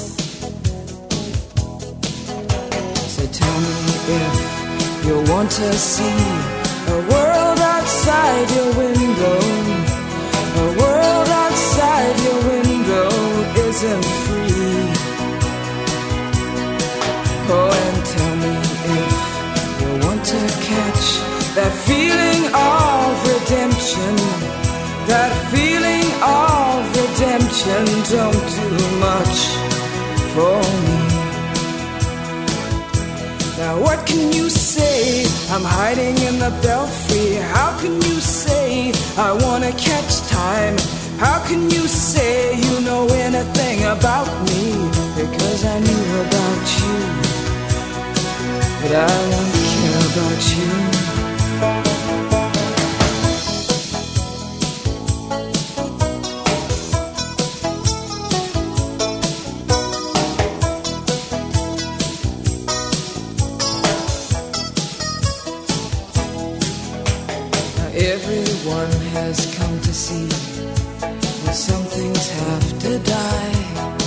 [SPEAKER 16] So tell me if you want to see a world outside your window. A world outside your window isn't free. Oh, and tell me if you want to catch that feeling of redemption. That feeling of redemption don't do much for me. Now what can you say? I'm hiding in the belfry. How can you say I wanna catch time? How can you say you know anything about me? Because I knew about you, but I don't care about you. Everyone has come to see that some things have to die.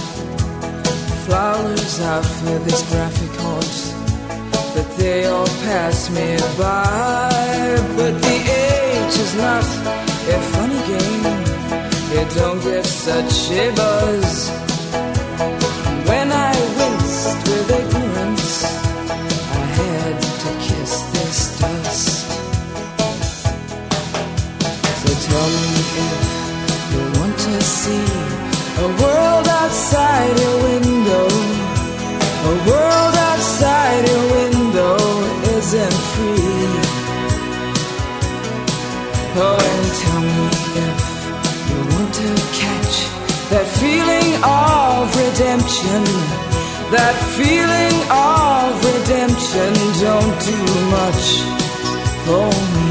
[SPEAKER 16] Flowers out for this graphic horse, but they all pass me by. But the age is not a funny game. It don't get such a buzz. When I winced with ignorance, I had to kiss this dust. Tell me if you want to see a world outside your window. A world outside your window isn't free. Oh, and tell me if you want to catch that feeling of redemption. That feeling of redemption don't do much for me.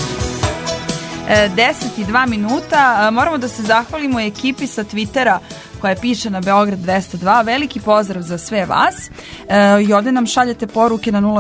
[SPEAKER 4] 10 i 2 minuta. Moramo da se zahvalimo ekipi sa Twittera koja piše na Beograd 202. Veliki pozdrav za sve vas. I ovdje nam šaljete poruke na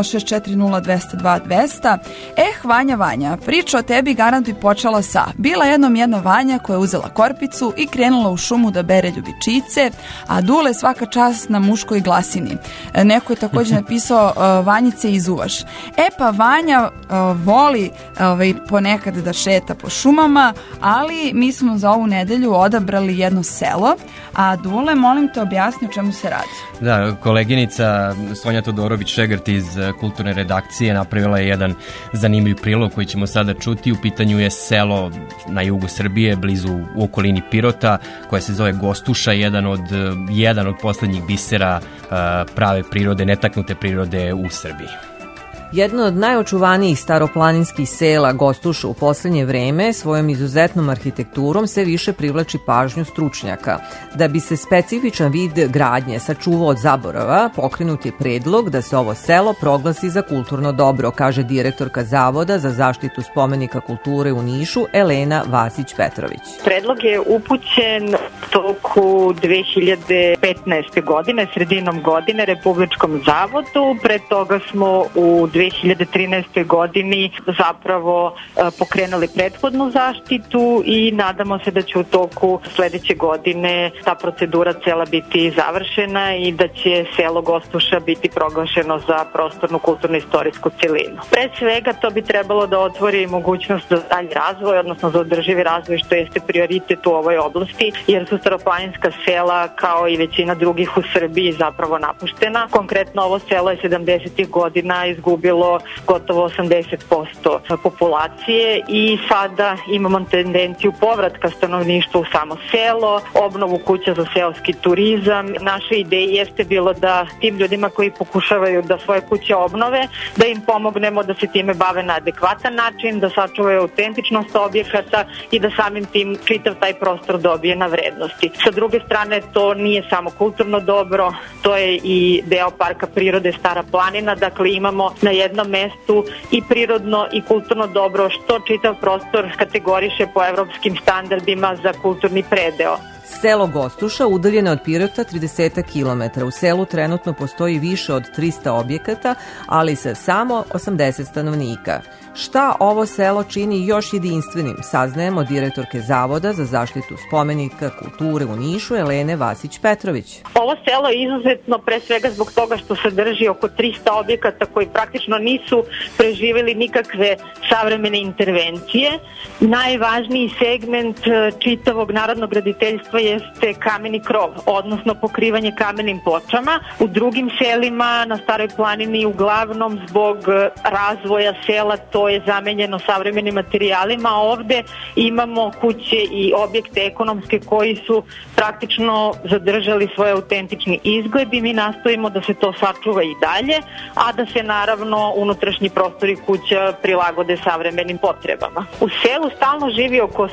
[SPEAKER 4] 0640202. Vanja, priča o tebi garantuj počela sa: bila jednom jedna Vanja koja je uzela korpicu i krenula u šumu da bere ljubičice, a Dule svaka čast na muškoj glasini. Neko je također napisao Vanjice izuvaš. Pa Vanja voli ponekad da šeta po šumama, ali mi smo za ovu nedelju odabrali jedno selo, a Dule, molim te objasni o čemu se radi.
[SPEAKER 5] Da, koleginica Sonja Todorović-Šegrt iz kulturne redakcije napravila je jedan zanimljiv prilog koji ćemo sada čuti. U pitanju je selo na jugu Srbije, blizu u okolini Pirota, koje se zove Gostuša, jedan od poslednjih bisera prave prirode, netaknute prirode u Srbiji.
[SPEAKER 17] Jedno od najočuvanijih staroplaninskih sela, Gostuša, u posljednje vreme svojom izuzetnom arhitekturom sve više privlači pažnju stručnjaka. Da bi se specifičan vid gradnje sačuvao od zaborava, pokrenut je predlog da se ovo selo proglasi za kulturno dobro, kaže direktorka Zavoda za zaštitu spomenika kulture u Nišu, Elena Vasić-Petrović.
[SPEAKER 18] Predlog je upućen toku 2015. godine, sredinom godine, Republičkom zavodu. Pre toga smo u 2013. godini zapravo pokrenuli prethodnu zaštitu i nadamo se da će u toku sledeće godine ta procedura cela biti završena i da će selo Gostuša biti proglašeno za prostornu kulturno-istorijsku celinu. Pre svega to bi trebalo da otvori mogućnost za dalji razvoj, odnosno za održivi razvoj, što jeste prioritet u ovoj oblasti, jer su staroplaninska sela kao i većina drugih u Srbiji zapravo napuštena. Konkretno ovo selo je 70. godina izgubilo gotovo 80% populacije i sada imamo tendenciju povratka stanovništva u samo selo, obnovu kuća za seoski turizam. Naša ideja jeste bilo da tim ljudima koji pokušavaju da svoje kuće obnove, da im pomognemo da se time bave na adekvatan način, da sačuvaju autentičnost objekata i da samim tim čitav taj prostor dobije na vrednosti. Sa druge strane, to nije samo kulturno dobro, to je i deo parka prirode Stara planina, dakle imamo na jednom mestu i prirodno i kulturno dobro, što čitav prostor kategoriše po evropskim standardima za kulturni predeo.
[SPEAKER 17] Selo Gostuša udaljeno od Pirota 30 km. U selu trenutno postoji više od 300 objekata, ali sa samo 80 stanovnika. Šta ovo selo čini još jedinstvenim, saznajemo direktorke Zavoda za zaštitu spomenika kulture u Nišu, Elene Vasić-Petrović.
[SPEAKER 18] Ovo selo je izuzetno pre svega zbog toga što sadrži oko 300 objekata koji praktično nisu preživjeli nikakve savremene intervencije. Najvažniji segment čitavog narodnog graditeljstva jeste kameni krov, odnosno pokrivanje kamenim pločama. U drugim selima na Staroj planini uglavnom zbog razvoja sela to je zamenjeno savremenim materijalima, a ovde imamo kuće i objekte ekonomske koji su praktično zadržali svoj autentični izgled i mi nastojimo da se to sačuva i dalje, a da se naravno unutrašnji prostori kuća prilagode savremenim potrebama. U selu stalno živi oko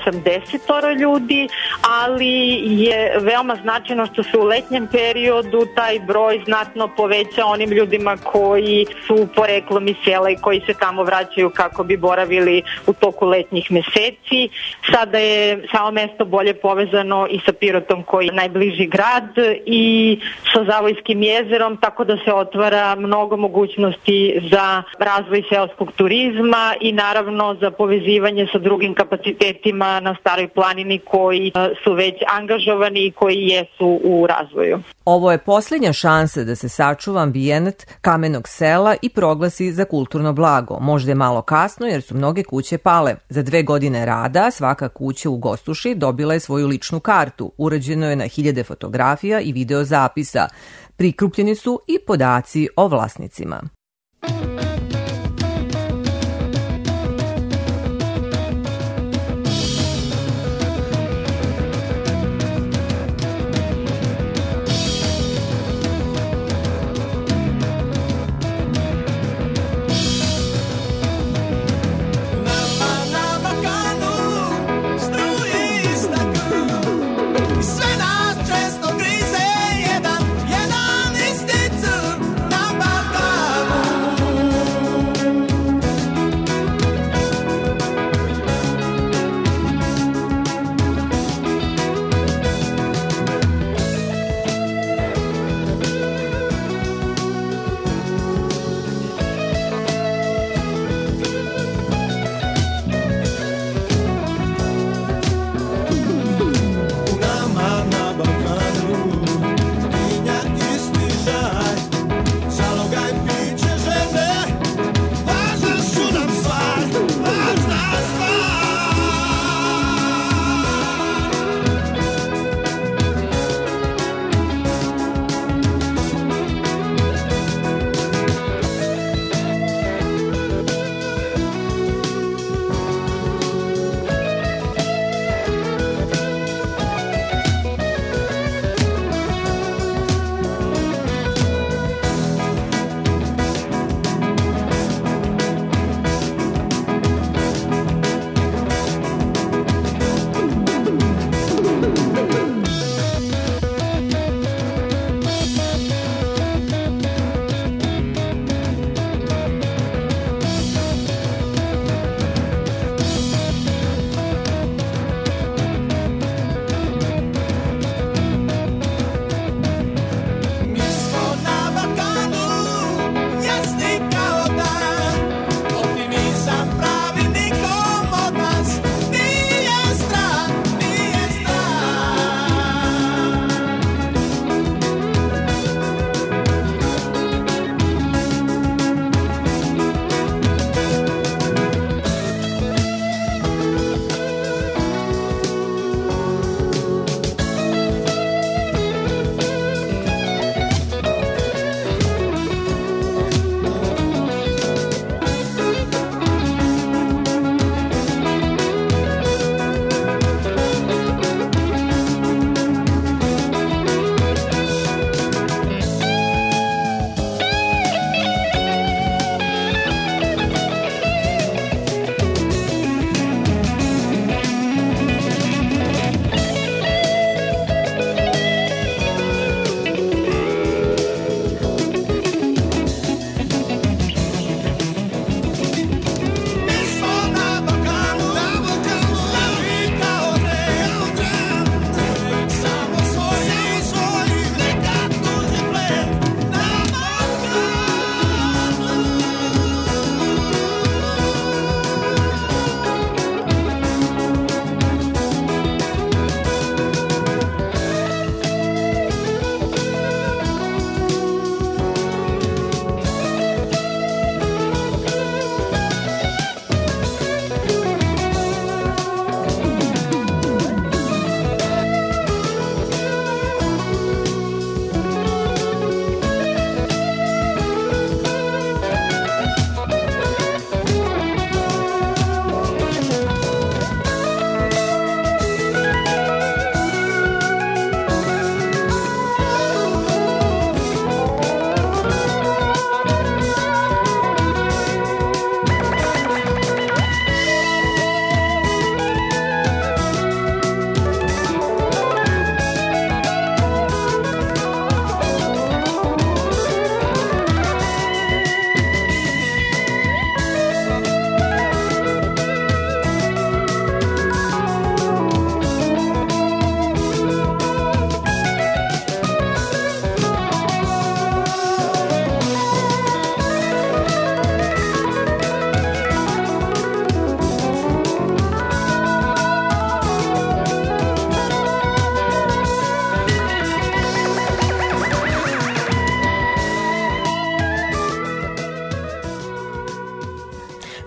[SPEAKER 18] 80 ljudi, ali je veoma značajno što se u letnjem periodu taj broj znatno poveća onim ljudima koji su poreklom iz sela i koji se tamo vraćaju kako bi boravili u toku letnjih meseci. Sada je samo mesto bolje povezano i sa Pirotom koji je najbliži grad i sa Zavojskim jezerom, tako da se otvara mnogo mogućnosti za razvoj seoskog turizma i naravno za povezivanje sa drugim kapacitetima na Staroj planini koji su već angažovani i koji jesu u razvoju.
[SPEAKER 17] Ovo je posljednja šansa da se sačuva ambijent kamenog sela i proglasi za kulturno blago. Možda je malo kasno jer su mnoge kuće pale. Za 2 godine rada svaka kuća u Gostuši dobila je svoju ličnu kartu. Urađeno je na 1000 fotografija i videozapisa. Prikrupljeni su i podaci o vlasnicima.
[SPEAKER 11] Sve nas često grize jedan isti crn na Balkanu.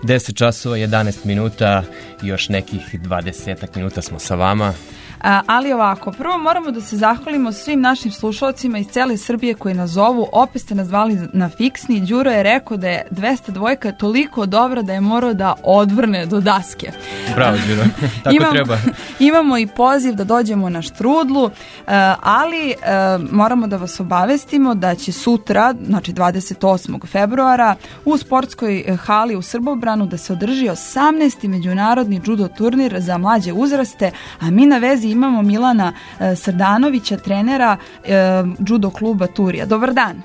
[SPEAKER 5] 10 časova, 11 minuta, još nekih 20 minuta smo sa vama.
[SPEAKER 4] Ali ovako, prvo moramo da se zahvalimo svim našim slušalcima iz cele Srbije koji nas zovu. Opet ste nas zvali na fiksni. Đuro je rekao da je 202 toliko dobra da je morao da odvrne do daske.
[SPEAKER 5] Bravo, Đuro. Tako treba.
[SPEAKER 4] Imamo i poziv da dođemo na štrudlu, ali moramo da vas obavestimo da će sutra, znači 28. februara, u sportskoj hali u Srbobranu da se održi 18. međunarodni judo turnir za mlađe uzraste, a mi na vezi imamo Milana Srdanovića, trenera judo kluba Turija. Dobar dan.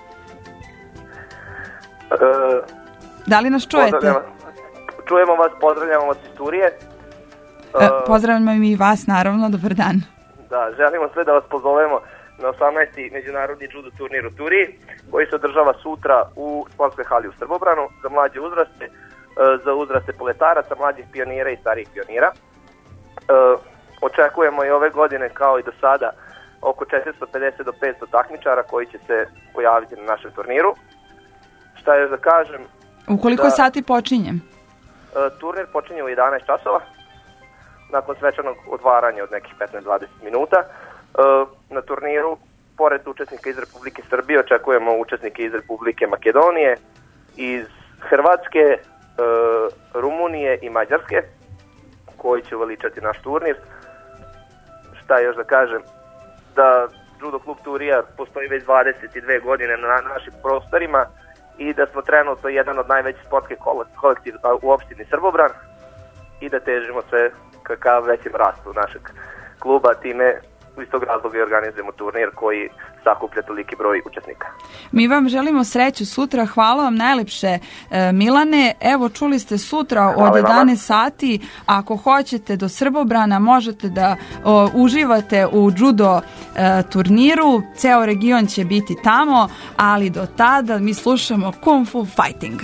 [SPEAKER 4] Da li nas čujete?
[SPEAKER 19] Čujemo vas, pozdravljamo vas iz Turije.
[SPEAKER 4] Pozdravljamo i vas, naravno, dobar dan.
[SPEAKER 19] Da, želimo sve da vas pozovemo na 18. međunarodni judo turnir u Turiji, koji se održava sutra u sportskoj hali u Srbobranu za mlađe uzraste, za uzraste poletaraca, mlađih pionira i starijih pionira. Očekujemo i ove godine, kao i do sada, oko 450 do 500 takmičara koji će se pojaviti na našem turniru. Šta još da kažem?
[SPEAKER 4] U koliko sati počinje?
[SPEAKER 19] Turnir počinje u 11 časova, nakon svečanog otvaranja od nekih 15-20 minuta. Na turniru, pored učesnika iz Republike Srbije, očekujemo učesnike iz Republike Makedonije, iz Hrvatske, Rumunije i Mađarske, koji će uveličati naš turnir. Šta još da kažem? Da Judo klub Turija postoji već 22 godine na našim prostorima i da smo trenutno jedan od najvećih sportskih kolektiva u opštini Srbobran i da težimo sve ka većem rastu našeg kluba, time u istog razloga i organizujemo turnir koji sakuplja toliki broj učesnika.
[SPEAKER 4] Mi vam želimo sreću sutra, hvala vam najlepše Milane. Evo, čuli ste sutra od 11 sati, ako hoćete do Srbobrana možete da uživate u judo turniru, ceo region će biti tamo, ali do tada mi slušamo Kung Fu Fighting.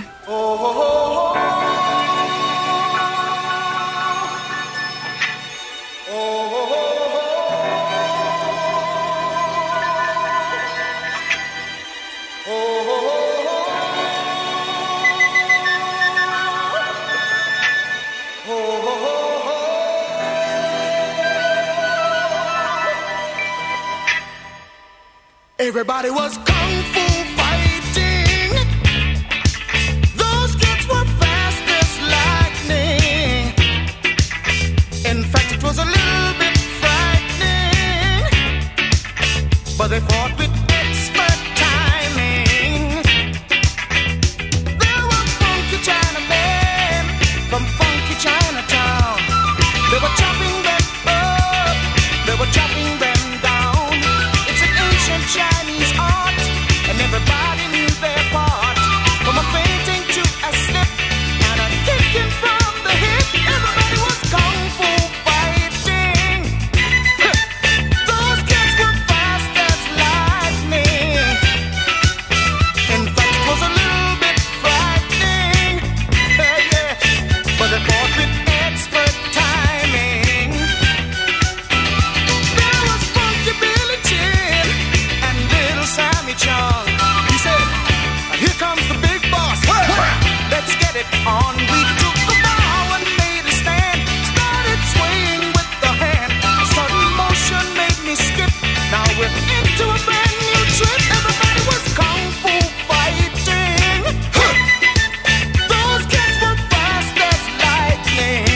[SPEAKER 11] Everybody was kung fu fighting. Those kids were fast as lightning. In fact, it was a little bit frightening, but they fought with expert timing. There were funky Chinamen from funky Chinatown. They were chopping them up, they were chopping them down. It's an ancient Chinese art, and everybody knew their part. From a fainting to a slip and a kicking from the hip, everybody was kung fu fighting. Those kids were fast as lightning. In fact, it was a little bit frightening, yeah, but they fought with expert timing. There was funky Billy Chin and little Sammy Chung. He said, "Here comes the big boss. Let's get it on." We took the bow and made a stand. Started swaying with the hand. A sudden motion made me skip. Now we're into a brand new trip. Everybody was kung fu fighting. Those kids were fast as lightning.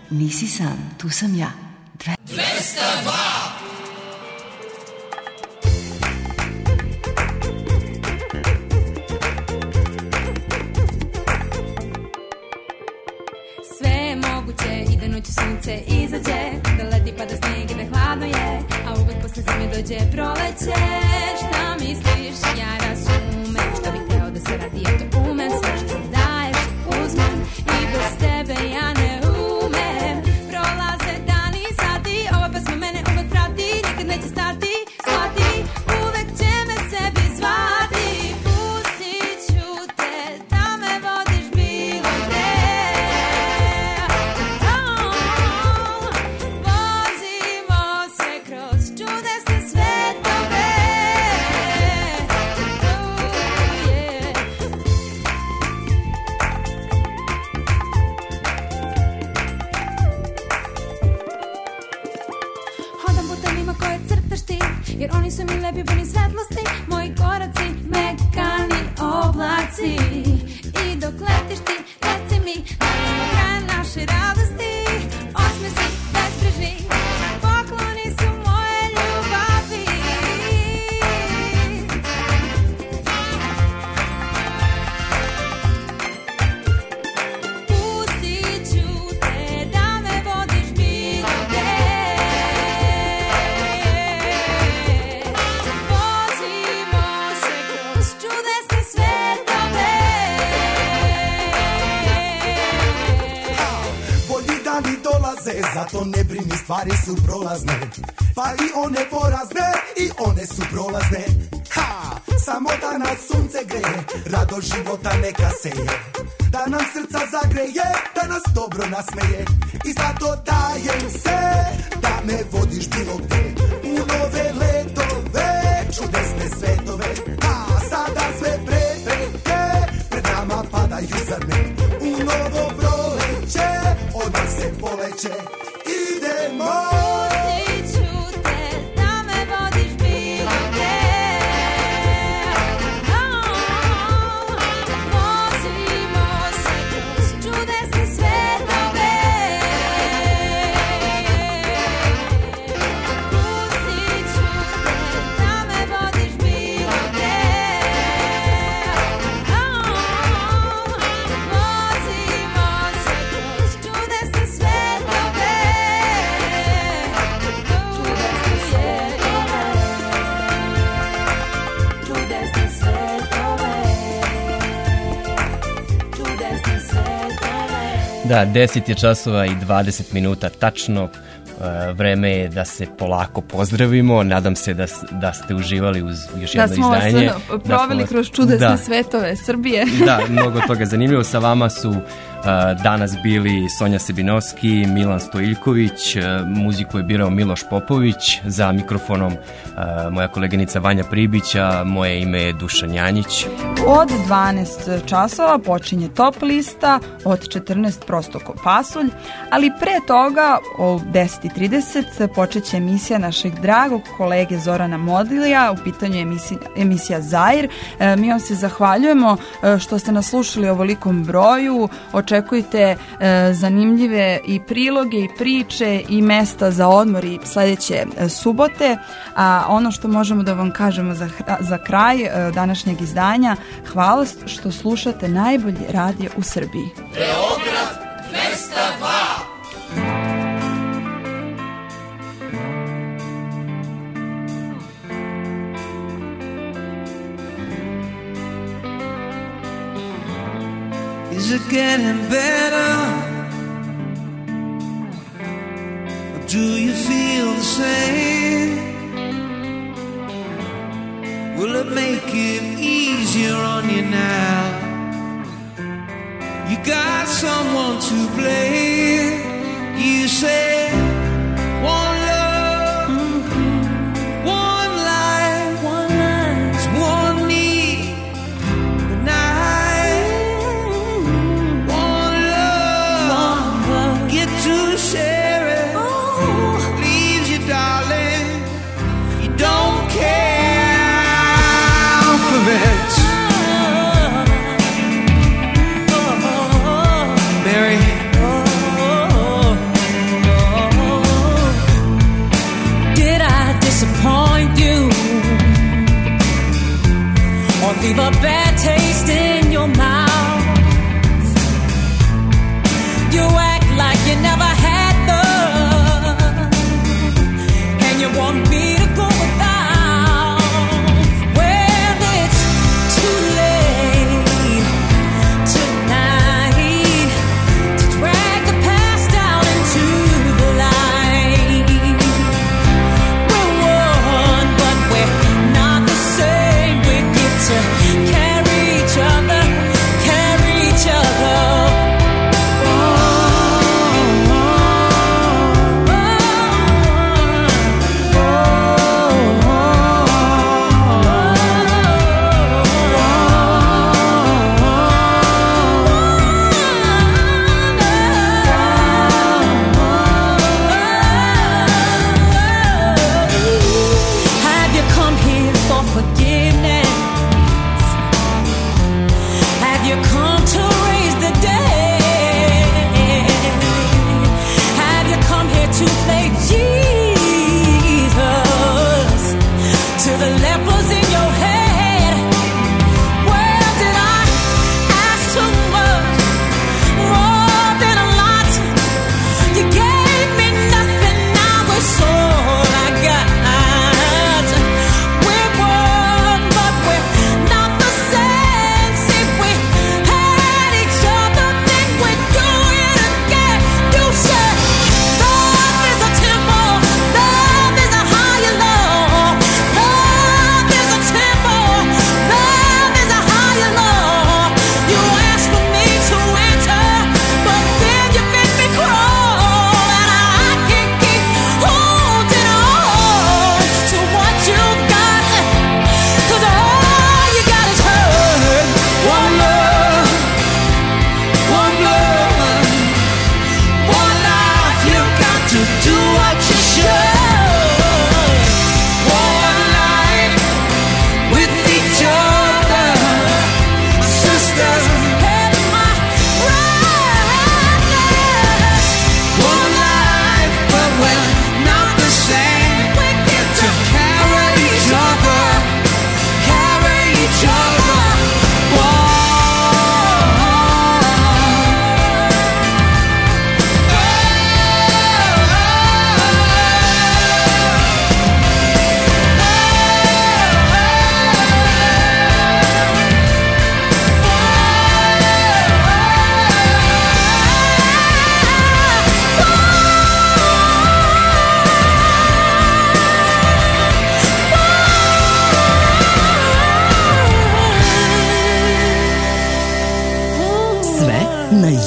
[SPEAKER 7] nisi sam, tu sam ja.
[SPEAKER 3] 202.
[SPEAKER 13] Sve je moguće i da noću sunce izađe, da leti pa da sneg i da hladno je, a uvek posle zime dođe proleće. Šta misliš, ja razumem, šta bih teo da se radi, ja to umem, sve što daješ uzmem i bez tebe ja ne umem. Prolaze dani i sati, ova pesma mene uvek prati, nikad neće stati, shvati, uvek će me sebi zvati. Pustit ću te da me vodiš bilo gde. Vozimo se kroz čudesne svetove. Hodam putanima koje crtaš ti, jer oni su mi lepi puni svetlosti. Moji koraci mekani oblaci. I dok letiš ti, reci mi da je kraj naše radosti. Osmesi bezbrižni, pokloni su moje ljubavi. Pustit ću te da me vodiš bilo gde. Vozimo se kroz čudesne svetove.
[SPEAKER 20] Bolji dani dolaze, zato ne brini, stvari su prolazne. Pa i one porazne, i one su prolazne. Ha! Samo da nas sunce greje, rado života neka seje. Da nam srca zagreje, da nas dobro nasmeje. I zato dajem se, da me vodiš bilo gde. U nove letove, čudesne svetove. A sada sve prepreke, pred nama padaju zar ne. U novo proleće, od nas se poleće. Idemo!
[SPEAKER 13] Pustit ću te da me vodiš bilo gde. Vozimo se kroz čudesne svetove. Pustit ću te da me vodiš bilo gde. Vozimo se kroz čudesne svetove. Čudesne svetove. Čudesne svetove.
[SPEAKER 5] Da, 10 je časova i 20 minuta tačno. Vreme je da se polako pozdravimo. Nadam se da ste uživali uz još jedno izdanje.
[SPEAKER 4] Da smo vas proveli kroz čudesne svetove Srbije.
[SPEAKER 5] Da, mnogo toga zanimljivo. Sa vama su danas bili Sonja Sebinovski, Milan Stojiljković, muziku je birao Miloš Popović, za mikrofonom moja koleginica Vanja Pribića, moje ime je Dušan Janjić.
[SPEAKER 4] Od 12 časova počinje Top lista, od 14 prosto ko pasulj, ali pre toga o 10:30 počeće emisija našeg dragog kolege Zorana Modilija, u pitanju je emisija Zair. Mi vam se zahvaljujemo što ste nas slušali u ovolikom broju. Očekujte zanimljive i priloge i priče i mesta za odmor i sledeće subote. A ono što možemo da vam kažemo za kraj današnjeg izdanja, hvala što slušate najbolji radio u Srbiji.
[SPEAKER 3] Beograd 202.
[SPEAKER 6] Is it getting better? Or do you feel the same? Will it make it easier on you now? You got someone to blame. You say one love, one life, it's one need, but one love, get to share it. Leaves you, darling, you don't care for it. Mary,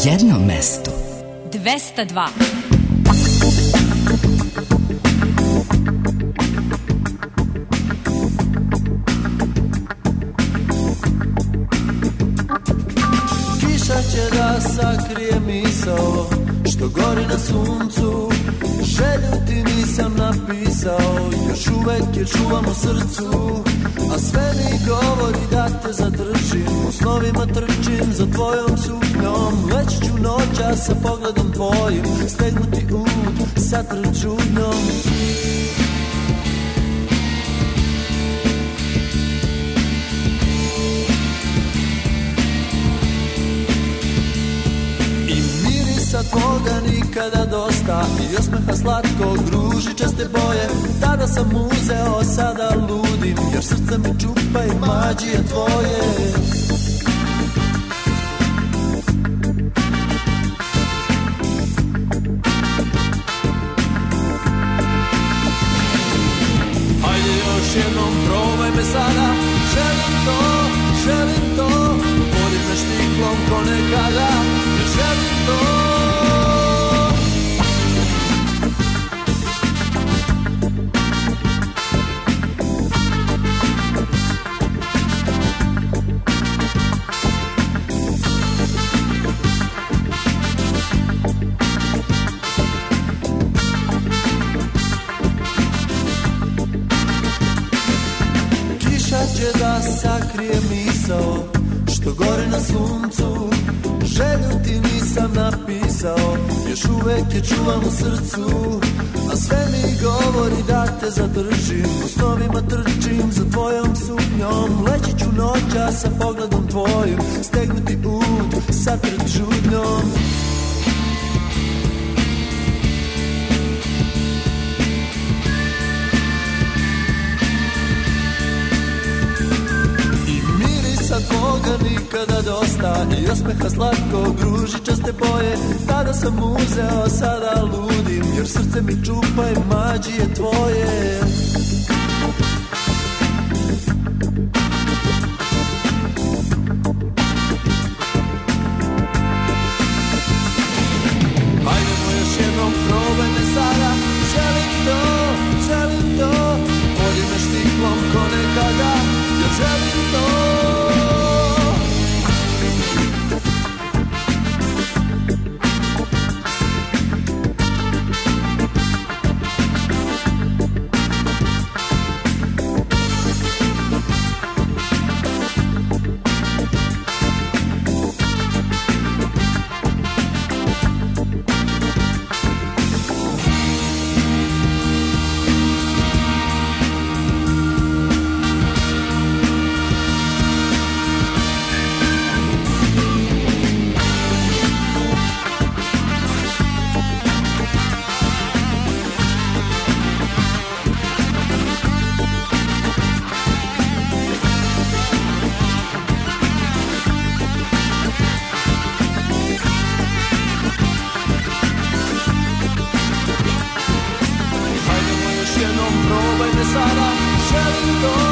[SPEAKER 7] jednom mestu.
[SPEAKER 21] 202.
[SPEAKER 6] Kiša će da sakrije misao što gori na suncu. Želju ti nisam napisao, još uvek je čuvam u srcu. A sve mi govori da te zadržim, u snovima trčim za tvojom suknjom. Leći ću noća sa pogledom tvojim, stegnuti ud sa trčudnjom. Sa tvoga nikada dosta i osmeha slatkog ružičaste boje. Tada sam uzeo, sada ludim, jer srce mi čupa i mađije tvoje. Hajde još jednom, probaj me sada. Želim to, vodi me štiklom ko nekada. Želim to. Da sakrije misao što gori na suncu. Želju ti nisam napisao, još uvek je čuvam u srcu. A sve mi govori da te zadržim, u snovima trčim za tvojom suknjom. Leći ću noća sa pogledom tvojim, stegnuti ud sa trčudnjom. Sa tvoga nikada dosta i osmeha slatkog ružičaste boje. Tada sam uzeo, sada ludim, jer srce mi čupa i mađije tvoje. Hajdemo još jednom, probaj me sada. Želim to, vodi me štiklom ko nekada. Ja želim to. Probaj me sada, želim to.